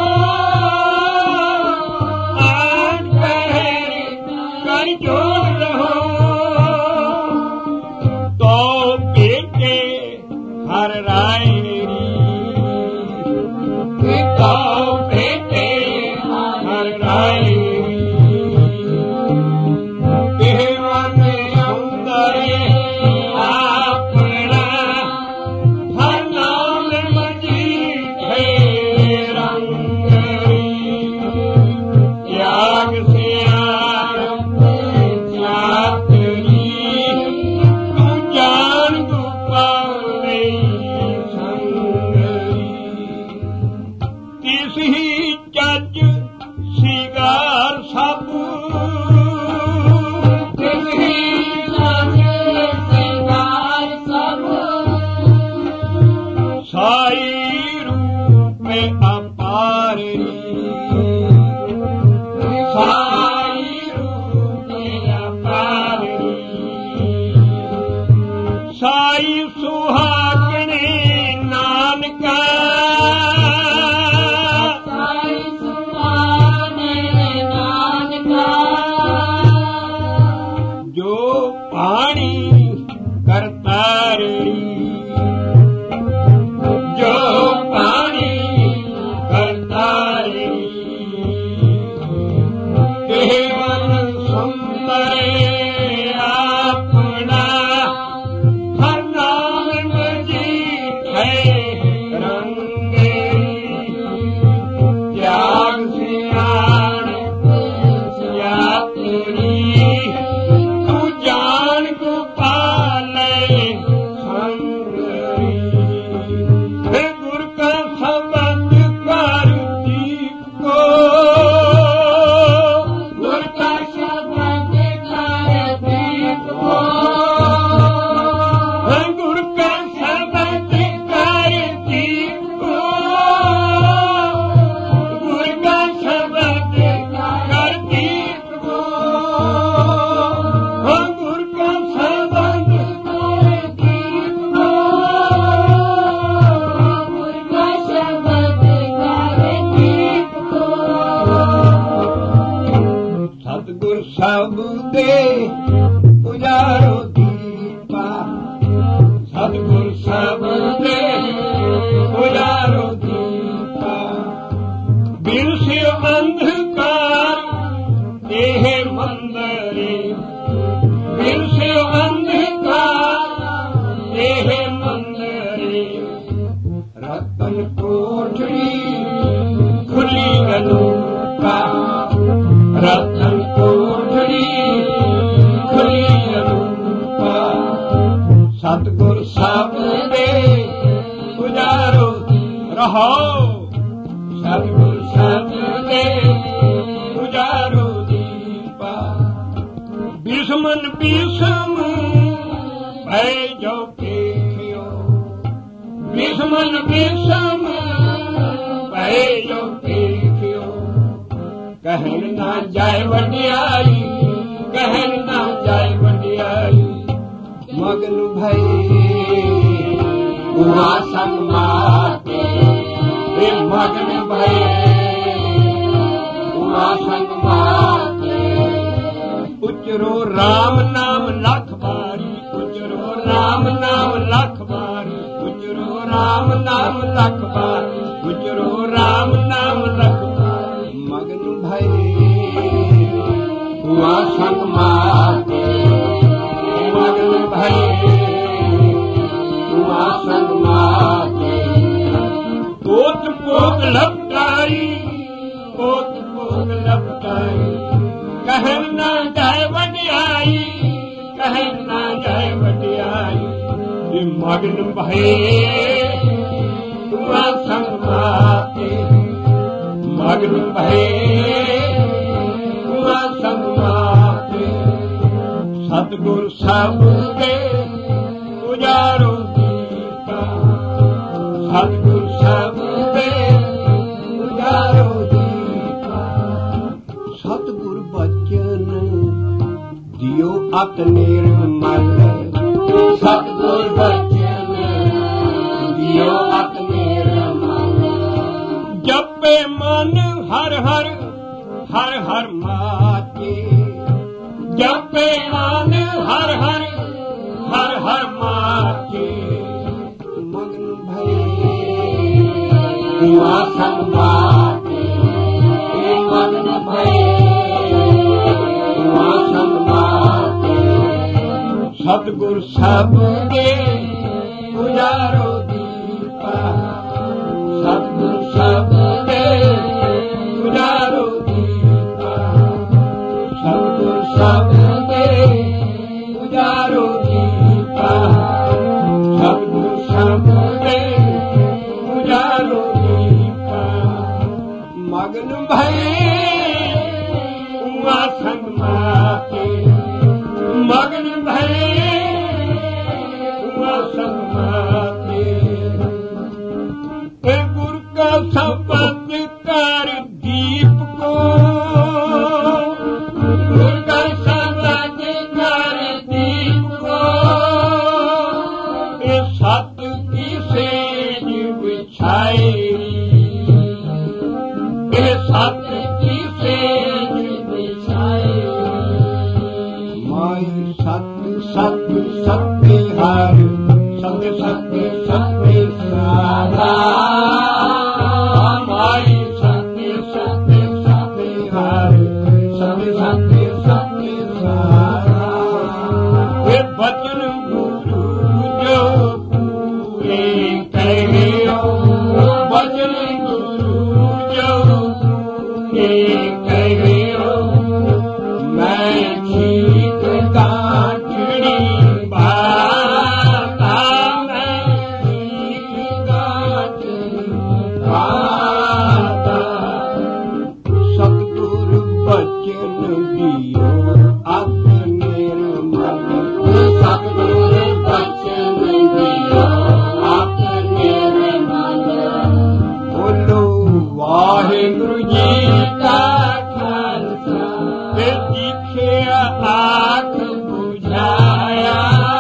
ਆਜ ਪਹਿਰ ਕਰ ਜੋੜ ਰਹੋ ਤੋ ਭੇਟੇ ਹਰ ਰਾਏ ਤੋ ਭੇਟੇ ਹਰ ਰਾਏ ਇਹ ਮਨ ਅੰਦਰੇ ਆਪਣਾ ਹਰ ਨਾਮ ਮਜੀਠੇ ਰੰਗਰੀ ਤਿਆਗ ਸਿਆਣਪ ਜਾਤਰੀ ਤੂੰ ਜਾਣ ਗੁਪਾਲੇ ਸੰਗਰੀ ਤਿਸ ਹੀ ਚੱਜ ਸਿਗਾਰ ਸਭ ਤਿਸ ਹੀ ਚੱਜ ਸਿਗਾਰ ਸਭ ਸਾਈ ਰੂਪੇ ਅਪਾਰੀ ਸਾਈ ਰੂਪੇ ਅਪਾਰੀ ਸਾਈ ਸੁਹਾਗਣੇ ਨਾਨਕਾ ਸਾਈ ਸੁਹਾਗਣੇ ਨਾਨਕਾ ਜੋ ਪਾਣੀ ਕਰਤਾਰੀ ਜੋ ਪਾਣੀ ਕਰਤਾਰੀ ਇਹ ਮਨ ਸੁੰਦਰੇ ਆਪਣਾ ਹਰ ਨਾਮ ਮਜੀਠੇ ਰੰਗਰੀ ਤਿਆਗ ਸਿਆਣਪ ਜਾਤਰੀ ਤੂੰ ਜਾਣ ਗੁਪਾਲੇ ਸੰਗ ਸਤਿਗੁਰ ਸਭ ਦੇ ਪੁਜਾਰੋ ਰਹੋ, ਸਤਿਗੁਰ ਸਭ ਦੇ ਪੁਜਾਰੋ ਦੀਪਾ। ਬਿਸਮਨ ਬਿਸਮ ਭੈ ਜੋ ਪੇਖਿਓ, ਬਿਸਮਨ ਬਿਸਮ ਭੈ ਜੋ ਪੇਖਿਓ। ਕਹਿਣ ਨਾ ਜਾਏ ਵਡਿਆਈ, ਕਹਿਣ ਨਾ ਜਾਏ ਵਡਿਆਈ। ਮਗਨ ਭਈ ਉਹਾ ਸੰਗ ਮਾਤੇ, ਵੇ ਮਗਨ ਭਈ ਉਹਾ ਸੰਗ ਮਾਤੇ। ਉਚਰੋ ਰਾਮ ਨਾਮ ਲੱਖ ਵਾਰੀ, ਉਚਰੋ ਰਾਮ ਨਾਮ ਲੱਖ ਵਾਰੀ, ਉਚਰੋ ਰਾਮ ਨਾਮ ਲੱਖ ਵਾਰੀ, ਉਚਰੋ ਰਾਮ ਨਾਮ ਲੱਖ ਵਾਰੀ। ਮਗਨ ਭਈ ਉਹਾ ਸੰਗ ਮਾਤੇ, ਮਗਨ ਭਈ ਉਹਾ ਸੰਗ ਮਾਤੇ। ਪੋਤ ਪੋਤ ਲਪਟਾਈ, ਪੋਤ ਪੋਤ ਲਪਟਾਈ। ਕਹਿਣ ਨਾ ਜਾਏ ਵਡਿਆਈ, ਕਹਿਣ ਨਾ ਜਾਏ ਵਡਿਆਈ। ਮਗਨ ਭਈ ਉਹਾ ਸੰਗ ਮਾਤੇ, ਮਗਨ ਭਈ ਉਹਾ ਸੰਗ ਮਾਤੇ। ਸਤਿਗੁਰ ਸਭ ਦੇ ਪੁਜਾਰੋ ਦੀਪਾ, ਸਤਿਗੁਰ ਸਭ ਦੇ ਪੁਜਾਰੋ ਦੀਪਾ। ਸਤਿਗੁਰ ਬਚਨ ਦਿਓ ਅਤ ਨਿਰਮਲ, ਸਤਿਗੁਰ ਬਚਨ ਦਿਓ ਅਤ ਨਿਰਮਲ। ਜਪੇ ਮਨ ਹਰ ਹਰ ਹਰ ਹਰ ਮਾਤੇ, ਜਪੇ ਮਨ ਹਰ ਹਰ ਹਰ ਹਰ ਮਾਤੇ। ਮਗਨ ਭਈ ਉਹਾ ਸੰਗ ਮਾਤੇ, ਮਗਨ ਭਈ ਉਹਾ ਸੰਗ ਮਾਤੇ। ਸਤਿਗੁਰ ਸਭ ਦੇ ਪੁਜਾਰੋ ਦੀਪਾ, ਸਤਿਗੁਰ ਸਭ ਦੇ ਪੁਜਾਰੋ ਦੀਪਾ। ਸਤਿਗੁਰ ਸਭ ਦੇ ਪੁਜਾਰੋ ਦੀਪਾ, ਸਤਿਗੁਰ ਸਭ ਦੇ ਪੁਜਾਰੋ ਦੀਪਾ। ਮਗਨ ਭਈ ਉਹਾ ਸੰਗ ਮਾਤੇ, ਮਗਨ ਭਈ ਉਹਾ ਸੰਗ ਮਾਤੇ। ਇਹ ਗੁਰ ਕਾ ਸ਼ਬਦ ਕਰ ਦੀਪ ਕੋ, ਗੁਰ ਕਾ ਸ਼ਬਦ ਕਰ ਦੀਪ ਕੋ। ਇਹ ਸਤ ਕੀ ਸੇਜ ਵਿਛਾਈ, ਇਹ ਸਤ ਕੀ ਸੇਜ ਵਿਛਾਈ। ਮਾਈ ਸਤ ਸਤ ਸਤਿ ਹਰਿ, ਸਤਿ ਸਤਿ ਸਤਿ ਸਾਰਾ। ਮਾਈ ਸਤਿ ਸਤਿ ਸਤਿ ਹਰਿ, ਸਤਿ ਸਤਿ ਸਤਿ ਸਾਰਾ। ਇਹ ਬਚਨ ਗੁਰੂ ਜੋ ਪੂਰੇ ਕਰਿਓ, ਬਚਨ ਗੁਰੂ ਜੋ ਪੂਰੇ ਕਰਿਓ। ਮੈਂ ਠੀਕ ਕਾਠੜੀ ਬਾਤਾ, ਮੈਂ ਠੀਕ ਕਾਠੜੀ ਬਾਤਾ। ਸਤਿਗੁਰ ਬਚਨ ਦਿਓ ਅਤ ਨਿਰਮਲ, ਸਤਿਗੁਰ ਬਚਨ ਦਿਓ ਅਤ ਨਿਰਮਲ। ਬੋਲੋ ਵਾਹਿਗੁਰੂ ਜੀ ਕਾ ਖਾਲਸਾ, ਤੇ ਜੀਠਿਆ ਆਖ ਬੁਝਾਇਆ।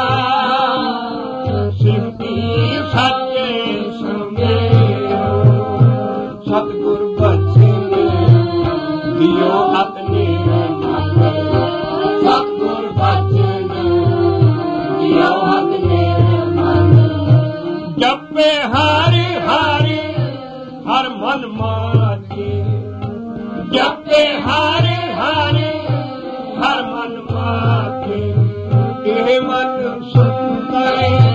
ਸਿਮਤੀ ਸੱਚੇ ਸੰਗੇਰੋ, ਸਤਿਗੁਰ ਬਚਨ ਦਿਓ ਅਤ ਨਿਰਮਲ, ਸਤਿਗੁਰ ਬਚਨ ਦਿਓ ਅਤ ਨਿਰਮਲ। ਜਪੇ ਹਰਿ ਹਰਿ ਹਰ ਮਨ ਮਾਤੇ, ਜਪੇ ਹਰਿ ਹਰਿ ਹਰ ਮਨ ਮਾਤੇ। ਇਹ ਮਨ ਸੁੰਦਰ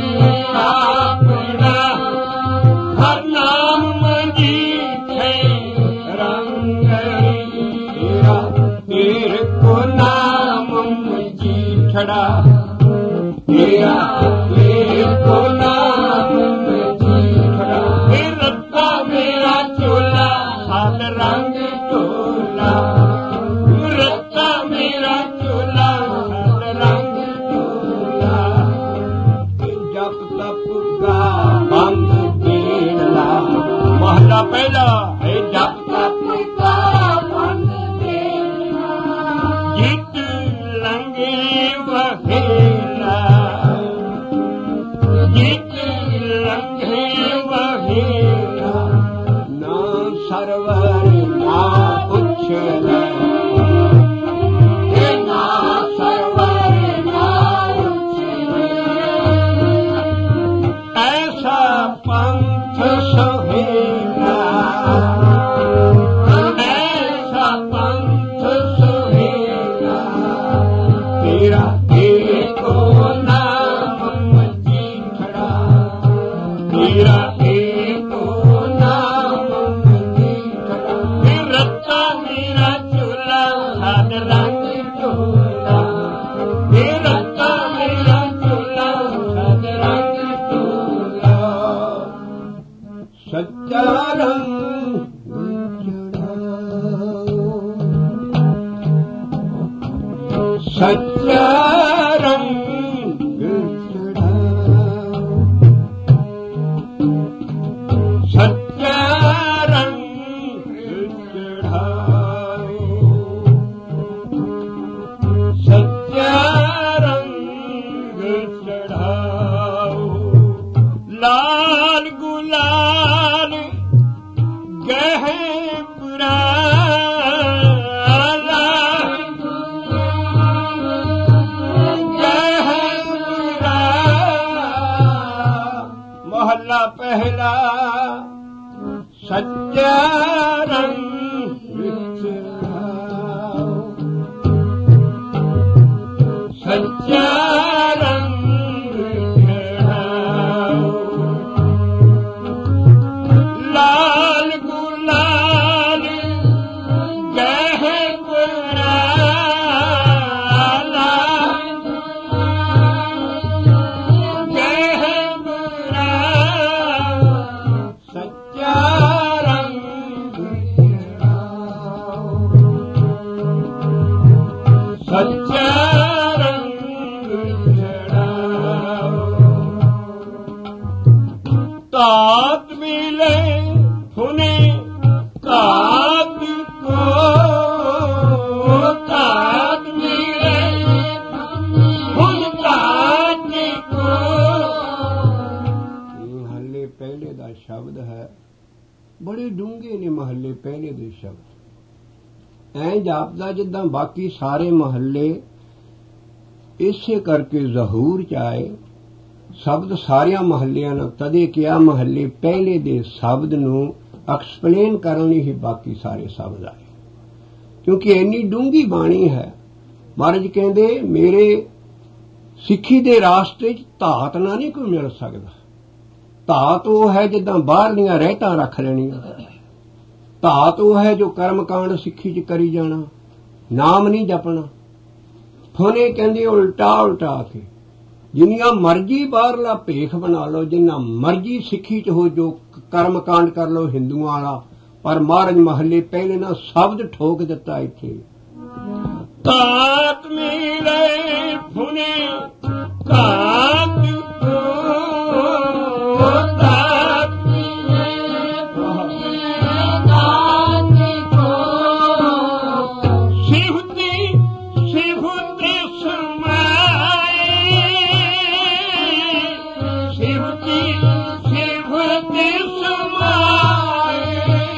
ਆਪਣਾ, ਹਰ ਨਾਮ ਮਜੀਠੇ ਰੰਗ ਤੇਰਾ। ਤੇਰੇ ਕੋ ਨਾਮ ਮਜੀਠੜਾ ਤੇਰਾ। ਪੁਗਾ ਬੰਦ ਦੇਣਾ ਮਹਲਾ ਪਹਿਲਾ ਹੈ ਜਪ ਤਪ ਪੁਗਾ ਬੰਦ ਦੇਣਾ ਜਿਤ ਲੰਗੇ ਵਹੇਲਾ ਜਿਤ ਲੰਗੇ ਵਹੇਲਾ ਨਾ ਸਰਵਰ ਨਾ ਪੁੱਛਣਾ ਪੰਥ ਸੁਹੇਲਾ ਐਸਾ ਪੰਥ ਸੁਹੇਲਾ ਤੇਰਾ ਏਕੋ ਨਾਮ ਮਜੀਠੜਾ ਤੇਰਾ ਏਕੋ ਨਾਮ ਮਜੀਠੜਾ ਤੇ ਰੱਤਾ ਮੇਰਾ ਝੋਲਾ ਹੱਦ ਰੰਗ ਝੋਲਾ ਤੇ ਰੱਤਾ ਮੇਰਾ ਝੋਲਾ ਹੱਦ ਰੰਗ ਸੱਚਾ ਰੰਗ ਚੜਾਓ ਸੱਚਾ ਰੰਗ ਚੜਾਓ ਸੱਚਾ ਰੰਗ ਚੜਾਓ ਸੱਚਾ ਰੰਗ ਚੜਾਓ ਲਾਲ ਗੁਲਾਲ ਗਹਿ ਪੁਰਾਲਾ ਗਹਿ ਪੁਰਾਲਾ ਮਹੱਲਾ ਪਹਿਲਾ ਸੱਚਾ ਰੰਗ ਚੜਾਓ ਸੱਚਾ ਰੰਗ ਚੜਾਓ ਲਾਲ ਗੁਲਾਲ ਗਹਿ ਪੁਰਾਲਾ ਗਹਿ ਪੁਰਾਲਾ ਸੱਚਾ ਰੰਗ ਚੜਾਓ ਸੱਚਾ ਰੰਗ ਚੜਾਓ ਤਾਤ ਮਿਲੇ ਹੁਨੇ ਘਾਤ ਕੋ ਘਾਤ ਮਿਲੇ ਹੁਣ ਘਾਤ ਕੋ ਮਹੱਲੇ ਪਹਿਲੇ ਦਾ ਸ਼ਬਦ ਹੈ ਬੜੇ ਡੂੰਘੇ ਨੇ ਮਹੱਲੇ ਪਹਿਲੇ ਦੇ ਸ਼ਬਦ ਐਂ ਜਾਪਦਾ ਜਿੱਦਾਂ ਬਾਕੀ ਸਾਰੇ ਮਹੱਲੇ ਇਸੇ ਕਰਕੇ ਜ਼ਹੂਰ ਚ ਆਏ ਸ਼ਬਦ ਸਾਰਿਆਂ ਮਹੱਲਿਆਂ ਨੂੰ ਤਦੇ ਕਿਹਾ ਮਹੱਲੇ ਪਹਿਲੇ ਦੇ ਸ਼ਬਦ ਨੂੰ ਐਕਸਪਲੇਨ ਕਰਨ ਲਈ ਹੀ ਬਾਕੀ ਸਾਰੇ ਸ਼ਬਦ ਆਏ ਕਿਉਂਕਿ ਇੰਨੀ ਡੂੰਘੀ ਬਾਣੀ ਹੈ ਮਹਾਰਾਜ ਕਹਿੰਦੇ ਮੇਰੇ ਸਿੱਖੀ ਦੇ ਰਾਸਤੇ 'ਚ ਧਾਤ ਨਾ ਨਹੀਂ ਕੋਈ ਮਿਲ ਸਕਦਾ ਧਾਤ ਉਹ ਹੈ ਜਿੱਦਾਂ ਬਾਹਰਲੀਆਂ ਰਹਿਤਾਂ ਰੱਖ ਲੈਣੀਆਂ ਧਾਤ ਉਹ ਹੈ ਜੋ ਕਰਮਕਾਂਡ ਸਿੱਖੀ 'ਚ ਕਰੀ ਜਾਣਾ ਨਾਮ ਨਹੀਂ ਜਪਣਾ ਫੋਨੇ ਕਹਿੰਦੇ ਉਲਟਾ ਉਲਟਾ ਕੇ ਜਿੰਨੀਆਂ ਮਰਜ਼ੀ ਬਾਹਰਲਾ ਭੇਖ ਬਣਾ ਲਓ ਜਿੰਨਾ ਮਰਜ਼ੀ ਸਿੱਖੀ 'ਚ ਹੋ ਜੋ ਕਰਮਕਾਂਡ ਕਰ ਲਓ ਹਿੰਦੂਆਂ ਵਾਲਾ ਪਰ ਮਹਾਰਾਜ ਮਹੱਲੇ ਪਹਿਲੇ ਨਾ ਸ਼ਬਦ ਠੋਕ ਦਿੱਤਾ ਇੱਥੇ ਤਾਤ ਮਿਲੇ ਫੁਨੇ ਘਾਤ ਕੋ ਤਾਤ ਮਿਲੇ ਫੁਨੇ ਘਾਤ ਕੋ ਸਿਫਤੀ ਸਮਾਏ ਸਿਫਤੀ ਸਮਾਏ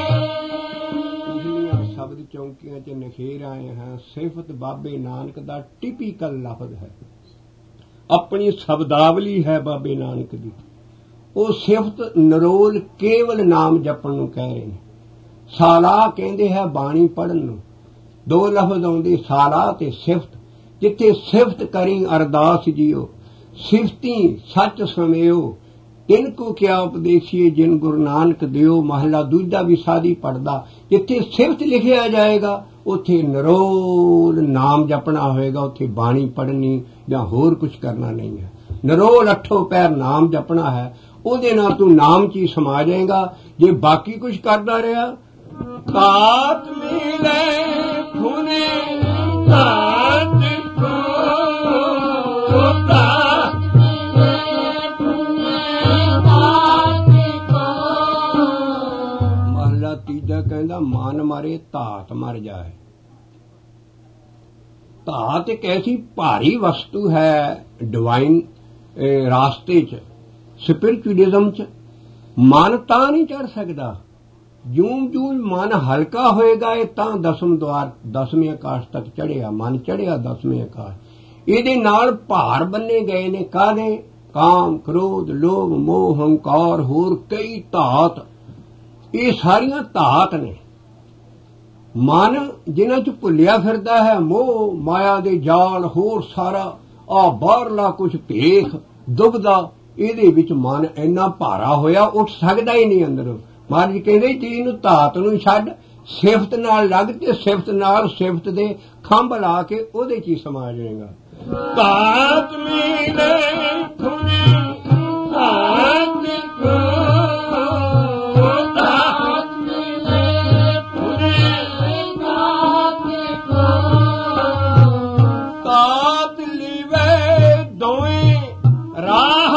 ਸ਼ਬਦ ਚੌਂਕੀਆਂ 'ਚ ਨਖੇਰ ਆਏ ਹਾਂ ਸਿਫਤ ਬਾਬੇ ਨਾਨਕ ਦਾ ਟਿਪੀਕਲ ਲਫ਼ਜ਼ ਹੈ ਆਪਣੀ ਸ਼ਬਦਾਵਲੀ ਹੈ ਬਾਬੇ ਨਾਨਕ ਦੀ ਉਹ ਸਿਫਤ ਨਰੋਲ ਕੇਵਲ ਨਾਮ ਜਪਣ ਨੂੰ ਕਹਿ ਰਹੇ ਨੇ ਸਾਲਾ ਕਹਿੰਦੇ ਹੈ ਬਾਣੀ ਪੜਨ ਨੂੰ ਦੋ ਲਫ਼ਜ਼ ਆਉਂਦੇ ਸਾਲਾ ਤੇ ਸਿਫਤ ਜਿੱਥੇ ਸਿਫਤ ਕਰੀ ਅਰਦਾਸ ਜੀਓ ਸਿਫਤੀ ਸੱਚ ਸਮਿਓ ਤਿਨ ਕੋ ਕਿਆ ਉਪਦੇਸੀਏ ਜਿਨ ਗੁਰੂ ਨਾਨਕ ਦਿਓ ਮਹਲਾ ਦੂਜਾ ਵੀ ਸਾਦੀ ਪੜਦਾ ਜਿੱਥੇ ਸਿਫਤ ਲਿਖਿਆ ਜਾਏਗਾ ਉੱਥੇ ਨਰੋਲ ਨਾਮ ਜਪਣਾ ਹੋਏਗਾ ਉੱਥੇ ਬਾਣੀ ਪੜਨੀ ਜਾਂ ਹੋਰ ਕੁਝ ਕਰਨਾ ਨਹੀਂ ਹੈ ਨਰੋਲ ਅੱਠੋਂ ਪੈਰ ਨਾਮ ਜਪਣਾ ਹੈ ਉਹਦੇ ਨਾਲ ਤੂੰ ਨਾਮ 'ਚ ਹੀ ਸਮਾ ਜਾਏਗਾ ਜੇ ਬਾਕੀ ਕੁਝ ਕਰਦਾ ਰਿਹਾ ਕਾਤ ਮਿਲੇ ਫੁਨੇ ਕਾਤ ਕੋ ਕਾਤ ਮਿਲੇ ਫੁਨੇ ਕਹਿੰਦਾ ਮਨ ਮਾਰੇ ਧਾਤ ਮਰ ਜਾਏ। ਧਾਤ ਇੱਕ ਐਸੀ ਭਾਰੀ ਵਸਤੂ ਹੈ ਡਿਵਾਈਨ ਰਾਸਤੇ 'ਚ, ਸਪਿਰਿਚੁਅਲਿਜ਼ਮ 'ਚ ਮਨ ਤਾਂ ਨਹੀਂ ਚੜ ਸਕਦਾ। ਜੂੰ ਮਨ ਹਲਕਾ ਹੋਏਗਾ ਇਹ ਤਾਂ ਦਸਵੇਂ ਆਕਾਸ਼ ਤੱਕ ਚੜਿਆ, ਮਨ ਚੜਿਆ ਦਸਵੇਂ ਆਕਾਸ਼। ਇਹਦੇ ਨਾਲ ਭਾਰ ਬੰਨੇ ਗਏ ਨੇ ਕਾਹਦੇ? ਕਾਮ, ਕ੍ਰੋਧ, ਲੋਭ, ਮੋਹ, ਹੰਕਾਰ, ਹੋਰ ਕਈ ਧਾਤ। ਇਹ ਸਾਰੀਆਂ ਧਾਤ ਨੇ। ਮਨ ਜਿਨ੍ਹਾਂ 'ਚ ਭੁੱਲਿਆ ਫਿਰਦਾ ਹੈ ਮੋਹ ਮਾਇਆ ਦੇ ਜਾਲ, ਹੋਰ ਸਾਰਾ ਆ ਬਾਹਰਲਾ ਕੁਝ ਭੇਖ ਦੁਬਦਾ, ਇਹਦੇ ਵਿੱਚ ਮਨ ਇੰਨਾ ਭਾਰਾ ਹੋਇਆ ਉੱਠ ਸਕਦਾ ਹੀ ਨਹੀਂ ਅੰਦਰੋਂ। ਮਹਾਰਾਜ ਕਹਿੰਦੇ ਚੀਜ਼ ਨੂੰ ਧਾਤ ਨੂੰ ਛੱਡ, ਸਿਫਤ ਨਾਲ ਲੱਗ ਤੇ ਸਿਫਤ ਨਾਲ ਸਿਫਤ ਦੇ ਖੰਭ ਲਾ ਕੇ ਉਹਦੇ 'ਚ ਹੀ ਸਮਾ ਜਾਏਗਾ। ਧਾਤ ਮਿਲੇ ਖੁਣੇ ਧਾਤ ਕੋ, ਧਾਤ ਮਿਲੇ ਖੁਣੇ ਧਾਤ ਕੋ, ਧਾਤ ਲਿਵੇ ਦੋਏ ਰਾਹ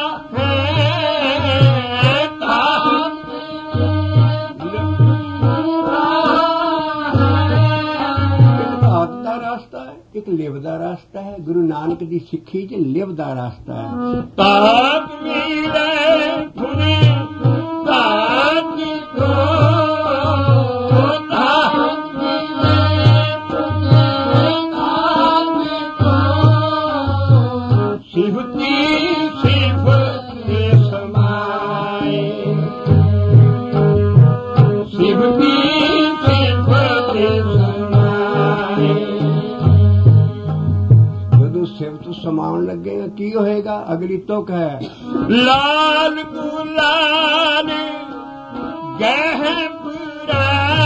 ਇੱਕ ਲਿਵ ਦਾ ਰਸਤਾ ਹੈ। ਗੁਰੂ ਨਾਨਕ ਦੀ ਸਿੱਖੀ 'ਚ ਲਿਵ ਦਾ ਰਸਤਾ ਹੈ। ਧਾਤ ਮਿਲੇ ਖੁਣੇ ਧਾਤ ਕੋ, ਧਾਤ ਮਿਲੇ ਖੁਣੇ ਧਾਤ ਕੋ, ਸਿਫਤੀ ਸਿਫਤ ਦੇ ਸਮਾਏ, ਸਿਫਤੀ ਸਿਫਤ ਦੇ ਸਮਾਏ। ਸਿਫਤ ਸਮਾਉਣ ਲੱਗੇਗਾ ਕੀ ਹੋਏਗਾ? ਅਗਲੀ ਤੁਕ ਹੈ ਲਾਲ ਗੁਲਾਲ ਗਹਿ ਪੁਰਾ,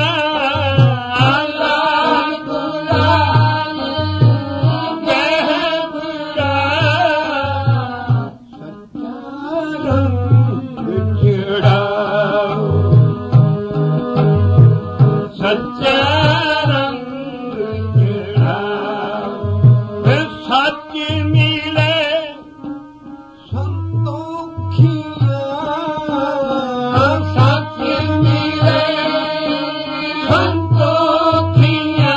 ਲਾਲ ਗੁਲਾਲ ਗਹਿ ਪੁਰਾ, ਸੱਚਾ ਰੰਗ ਚੜਾਓ, ਸੱਚਾ ਸੱਚ ਮਿਲੇ ਸੰਤੋਖੀਆਂ, ਸੱਚ ਮਿਲੇ ਸੰਤੋਖੀਆਂ।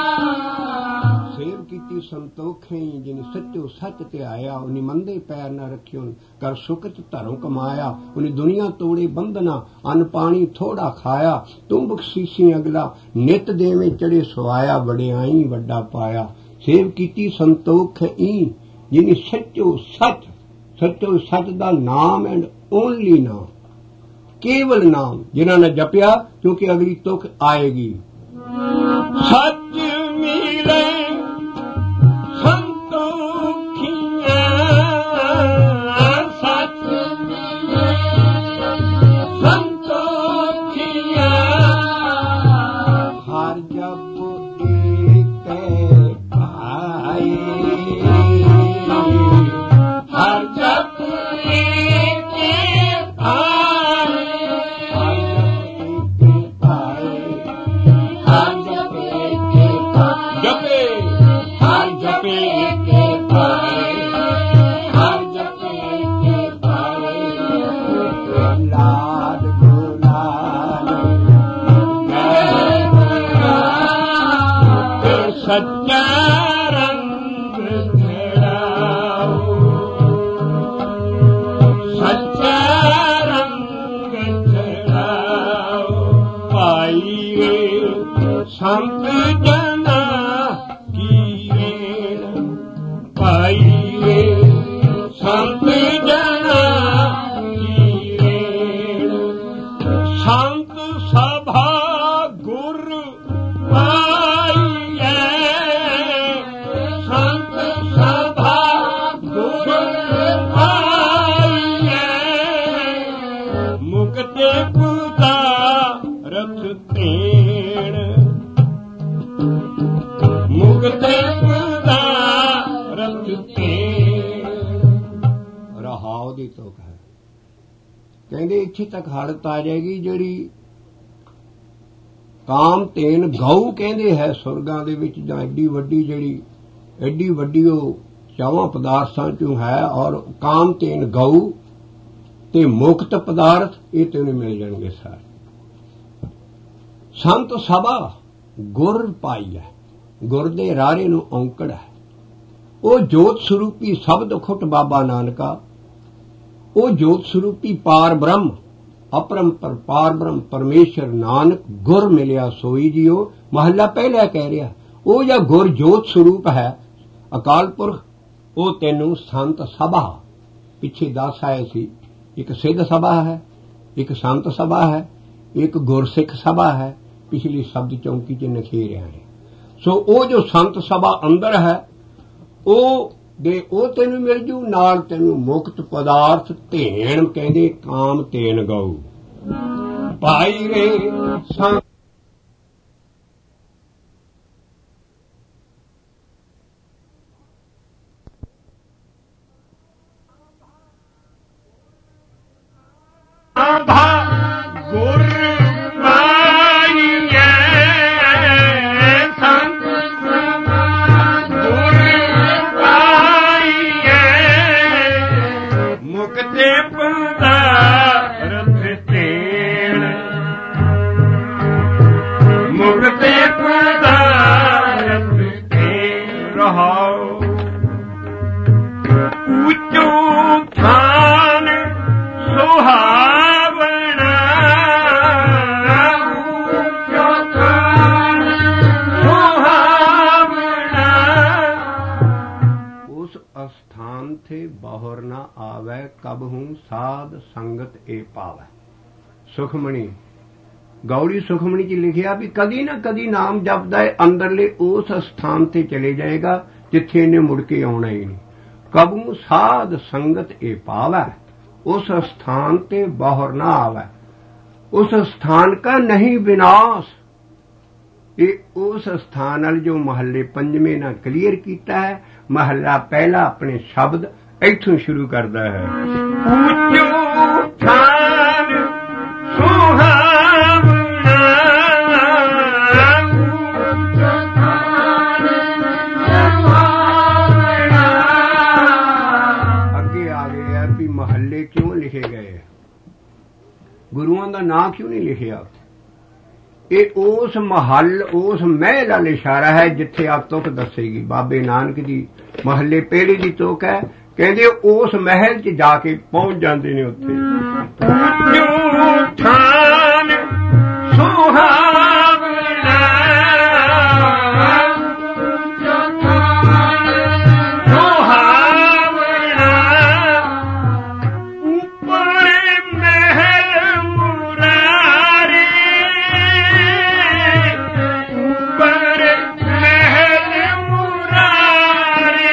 ਸੇਵ ਕੀਤੀ ਸੰਤੋਖੀ ਜਿਨ ਸੱਚੋ ਸੱਚ ਤੇ ਆਇਆ, ਉਹਨੇ ਮੰਦੇ ਪੈਰ ਨਾ ਰੱਖਿਓ, ਕਰ ਸੁਖਤ ਧਰੋਂ ਕਮਾਇਆ, ਉਹਨੇ ਦੁਨੀਆ ਤੋੜੇ ਬੰਧਨਾ, ਅੰਨ ਪਾਣੀ ਥੋੜਾ ਖਾਇਆ, ਤੂੰ ਬਖਸ਼ੀਸ਼ੀ ਅਗਲਾ, ਨਿਤ ਦੇਵੇਂ ਚੜੇ ਸਵਾਇਆ, ਵਡਿਆਈ ਵੱਡਾ ਪਾਇਆ। ਸੇਵ ਕੀਤੀ ਸੰਤੋਖ ਈ ਜਿਹਨੇ ਸੱਚੋ ਸੱਚ ਦਾ ਨਾਮ ਐਂਡ ਓਨਲੀ ਨਾਮ, ਕੇਵਲ ਨਾਮ ਜਿਨ੍ਹਾਂ ਨੇ ਜਪਿਆ, ਕਿਉਂਕਿ ਅਗਲੀ ਤੁਕ ਆਏਗੀ। ਸੱਚ ਮਿਲੇ ਸੰਤੋਖੀਆਂ, ਸੱਚ ਮਿਲੇ ਸੰਤੋਖੀਆਂ, ਹਰ ਜਪ ਹਰ ਜਪ ਏਕੇ ਭਾਏ, ਹਰ ਜਪ ਏਕੇ ਭਾਏ, ਜਪੇ ਹਰ ਜਪ ਏਕੇ ਭਾਏ, ਹਰ ਜਪ ਏਕੇ ਭਾਏ। ਲਾਲ ਗੁਲਾਲ ਗਹਿ ਪੁਰਾ, ਸੱਚਾ ਰੰਗ ਚੜਾਓ, ਸੱਚਾ ਰੰਗ ਚੜਾਓ। ਭਾਈ ਵੇ ਸੰਤ ਜਨਾ ਕੀ ਵੇਲ, ਭਾਈ ਵੇ ਸੰਤ ਜਨਾ ਕੀ ਵੇਲ, ਸੰਤ ਸਭਾ ਗੁਰ ਆਈਐ, ਸੰਤ ਸਭਾ ਗੁਰ ਆਈਐ, ਮੁਕਤ ਪਦਾਰਥ ਤੇਣ, ਮੁਕਤ ਪਦਾਰਥ ਤੇਣ। ਰਹਾਉ ਦੀ ਤੁਕ ਹੈ। ਕਹਿੰਦੇ ਇੱਥੇ ਤੱਕ ਹਾਲਤ ਆ ਜਾਏਗੀ ਜਿਹੜੀ ਕਾਮ ਤੇਨ ਗਊ ਕਹਿੰਦੇ ਹੈ ਸੁਰਗਾਂ ਦੇ ਵਿੱਚ, ਜਾਂ ਐਡੀ ਵੱਡੀ ਉਹ ਚਾਵਾਂ ਪਦਾਰਥਾਂ ਚੋਂ ਹੈ, ਔਰ ਕਾਮ ਤੇਨ ਗਊ ਤੇ ਮੁਕਤ ਪਦਾਰਥ ਇਹ ਤੈਨੂੰ ਮਿਲ ਜਾਣਗੇ ਸਾਰੇ। ਸੰਤ ਸਭਾ ਗੁਰ ਪਾਈ ਹੈ, ਗੁਰ ਦੇ ਰਾਰੇ ਨੂੰ ਔਂਕੜ ਹੈ। ਉਹ ਜੋਤ ਸਰੂਪੀ ਸ਼ਬਦ ਖੁੱਟ ਬਾਬਾ ਨਾਨਕਾ, ਉਹ ਜੋਤ ਸਰੂਪੀ ਪਾਰ ਬ੍ਰਹਮ ਅਪਰੰਪਰ ਪਾਰ ਬ੍ਰਹਮ ਪਰਮੇਸ਼ਰ ਨਾਨਕ ਗੁਰ ਮਿਲਿਆ ਸੋਈ ਜੀਓ। ਮਹੱਲਾ ਪਹਿਲਾ ਕਹਿ ਰਿਹਾ, ਉਹ ਜਾਂ ਗੁਰ ਜੋਤ ਸਰੂਪ ਹੈ ਅਕਾਲ ਪੁਰਖ, ਉਹ ਤੈਨੂੰ ਸੰਤ ਸਭਾ, ਪਿੱਛੇ 10 ਆਏ ਸੀ, ਇੱਕ ਸਿੱਧ ਸਭਾ ਹੈ, ਇੱਕ ਸੰਤ ਸਭਾ ਹੈ, ਇੱਕ ਗੁਰਸਿੱਖ ਸਭਾ ਹੈ, ਪਿਛਲੀ ਸ਼ਬਦ ਚੌਂਕੀ 'ਚ ਨਖੇਰਿਆ ਹੈ। ਸੋ ਉਹ ਜੋ ਸੰਤ ਸਭਾ ਅੰਦਰ ਹੈ ਉਹ ਤੈਨੂੰ ਮਿਲ ਜੂ, ਨਾਲ ਤੈਨੂੰ ਮੁਕਤ ਪਦਾਰਥ ਧੇਣ ਕਹਿੰਦੇ ਕਾਮ ਤੇਨ ਗਊ ਭਾਈ ਰੇ ਸੰਤ ਸੁਖਮਣੀ ਗੌੜੀ ਸੁਖਮਣੀ 'ਚ ਲਿਖਿਆ ਵੀ ਕਦੀ ਨਾ ਕਦੀ ਨਾਮ ਜਪਦਾ ਹੈ ਅੰਦਰਲੇ ਉਸ ਸਥਾਨ ਤੇ ਚਲੇ ਜਾਏਗਾ ਜਿੱਥੇ ਇਹਨੇ ਮੁੜ ਕੇ ਆਉਣਾ ਹੀ ਨਹੀਂ। ਕਬੂ ਸਾਧ ਸੰਗਤ ਇਹ ਪਾਵੈ, ਉਸ ਸਥਾਨ ਤੇ ਬਾਹਰ ਨਾ ਆਵੈ, ਉਸ ਸਥਾਨ ਕਾ ਨਹੀਂ ਵਿਨਾਸ਼। ਇਹ ਉਸ ਸਥਾਨ ਨਾਲ ਜੋ ਮਹੱਲੇ ਪੰਜਵੇਂ ਨਾਲ ਕਲੀਅਰ ਕੀਤਾ ਹੈ। ਮਹੱਲਾ ਪਹਿਲਾ ਆਪਣੇ ਸ਼ਬਦ ਇੱਥੋਂ ਸ਼ੁਰੂ ਕਰਦਾ ਹੈ, ਉੱਚੋ ਥਾਨ ਸੁਹਾਵਣਾ, ਉੱਚੋ ਥਾਨ ਸੁਹਾਵਣਾ। ਅੱਗੇ ਆ ਗਿਆ ਵੀ ਮਹੱਲੇ ਕਿਉਂ ਲਿਖੇ ਗਏ, ਗੁਰੂਆਂ ਦਾ ਨਾਂ ਕਿਉਂ ਨਹੀਂ ਲਿਖਿਆ। ਇਹ ਉਸ ਮਹੱਲ ਉਸ ਮਹਿਲ ਵਾਲ ਇਸ਼ਾਰਾ ਹੈ ਜਿੱਥੇ ਆ ਤੁਕ ਦੱਸੇਗੀ। ਬਾਬੇ ਨਾਨਕ ਦੀ ਮਹੱਲੇ ਪਹਿਲੇ ਦੀ ਤੁਕ ਹੈ, ਕਹਿੰਦੇ ਉਸ ਮਹਿਲ 'ਚ ਜਾ ਕੇ ਪਹੁੰਚ ਜਾਂਦੇ ਨੇ। ਉੱਥੇ ਥਾਨ ਸੁਹਾਵਣਾ, ਸੁਹਾਵਣਾ, ਉੱਪਰ ਮਹਿਲ ਮੁਰਾਰੇ, ਉੱਪਰ ਮਹਿਲ ਮੁਰਾਰੇ,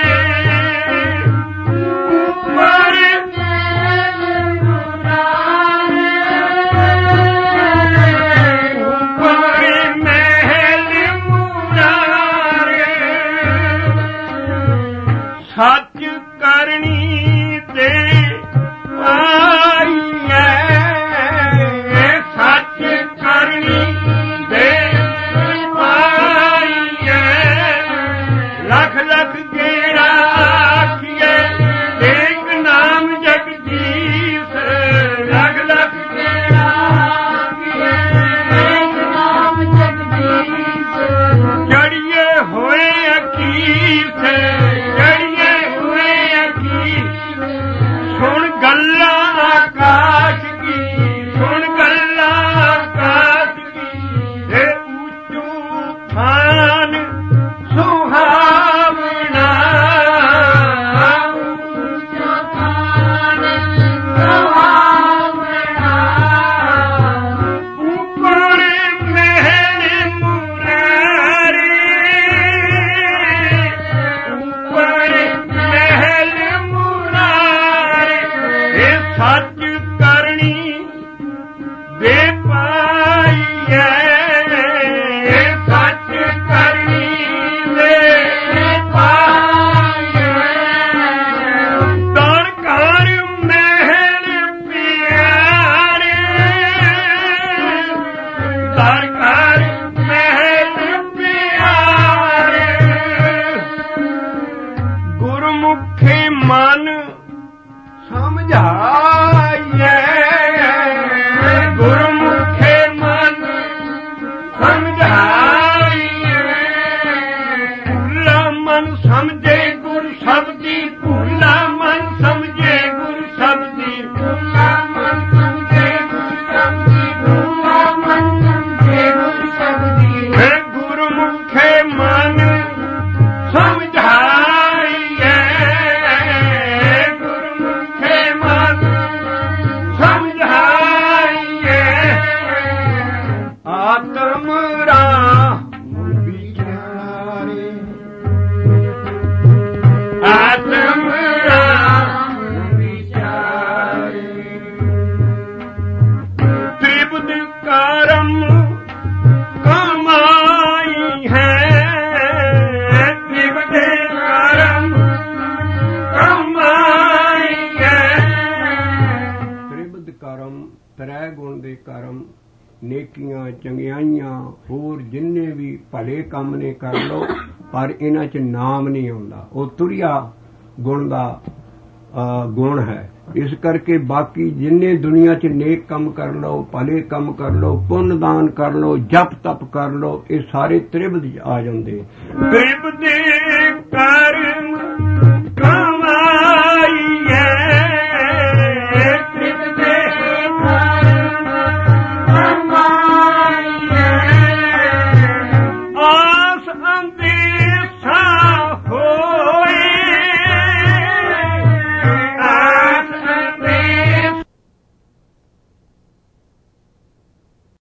ਸੱਚ ਕਰਨੀ ਤੇ ਆਈਐ, ਸੱਚ ਕਰਨੀ ਤੇ ਆਈਐ, ਲੱਖ ਲੱਖ ਗੇੜਾ ਆਖੀਏ ਇੱਕ ਨਾਮ ਜਗਦੀਸ਼, ਲੱਖ ਲੱਖ ਗੇੜਾ ਆਖੀਏ ਇੱਕ ਨਾਮ ਜਗਦੀਸ਼, ਜੜੀਏ ਹੋਏ ਅਕੀਸ, ਸੁਣ ਗੱਲਾਂ ਆਕਾਸ਼ ਕੀ, ਸੁਣ ਗੱਲਾਂ ਆਕਾਸ਼ ਕੀ, ਇਹ ਉੱਚੋ ਥਾਨ ਸੁਹਾਵਣਾ, ਉੱਚੋ ਥਾਨ ਸੁਹਾਵਣਾ, ਉੱਪਰ ਮਹਿਲ ਮੁਰਾਰੇ, ਉੱਪਰ ਮਹਿਲ ਸੱਚ ਕਰਨੀ ਦੇ ਪਾਈਐ, ਸੱਚ ਕਰਨੀ ਦੇ ਪਾਈਐ, ਦਰ ਘਰ ਮਹਿਲ ਪਿਆਰੇ, ਦਰ ਘਰ ਮਹਿਲ ਪਿਆਰੇ, ਗੁਰਮੁਖੀ ਮਨ ਸਮਝਾਈਐ, ਗੁਰਮੁਖੇ ਮਨ ਦੇ ਕਰਮ, ਨੇਕੀਆਂ ਚੰਗਿਆਈਆਂ ਹੋਰ ਜਿੰਨੇ ਵੀ ਭਲੇ ਕੰਮ ਨੇ ਕਰ ਲਓ, ਪਰ ਇਹਨਾਂ 'ਚ ਨਾਮ ਨਹੀਂ ਆਉਂਦਾ। ਉਹ ਤੁਰਿਆ ਗੁਣ ਦਾ ਗੁਣ ਹੈ। ਇਸ ਕਰਕੇ ਬਾਕੀ ਜਿੰਨੇ ਦੁਨੀਆ 'ਚ ਨੇਕ ਕੰਮ ਕਰ ਲਓ, ਭਲੇ ਕੰਮ ਕਰ ਲਓ, ਪੁੰਨ ਦਾਨ ਕਰ ਲਓ, ਜਪ ਤਪ ਕਰ ਲਓ, ਇਹ ਸਾਰੇ ਤ੍ਰਿਬਦ 'ਚ ਆ ਜਾਂਦੇ। ਤ੍ਰਿਬਦ ਦੇ ਕਰਮ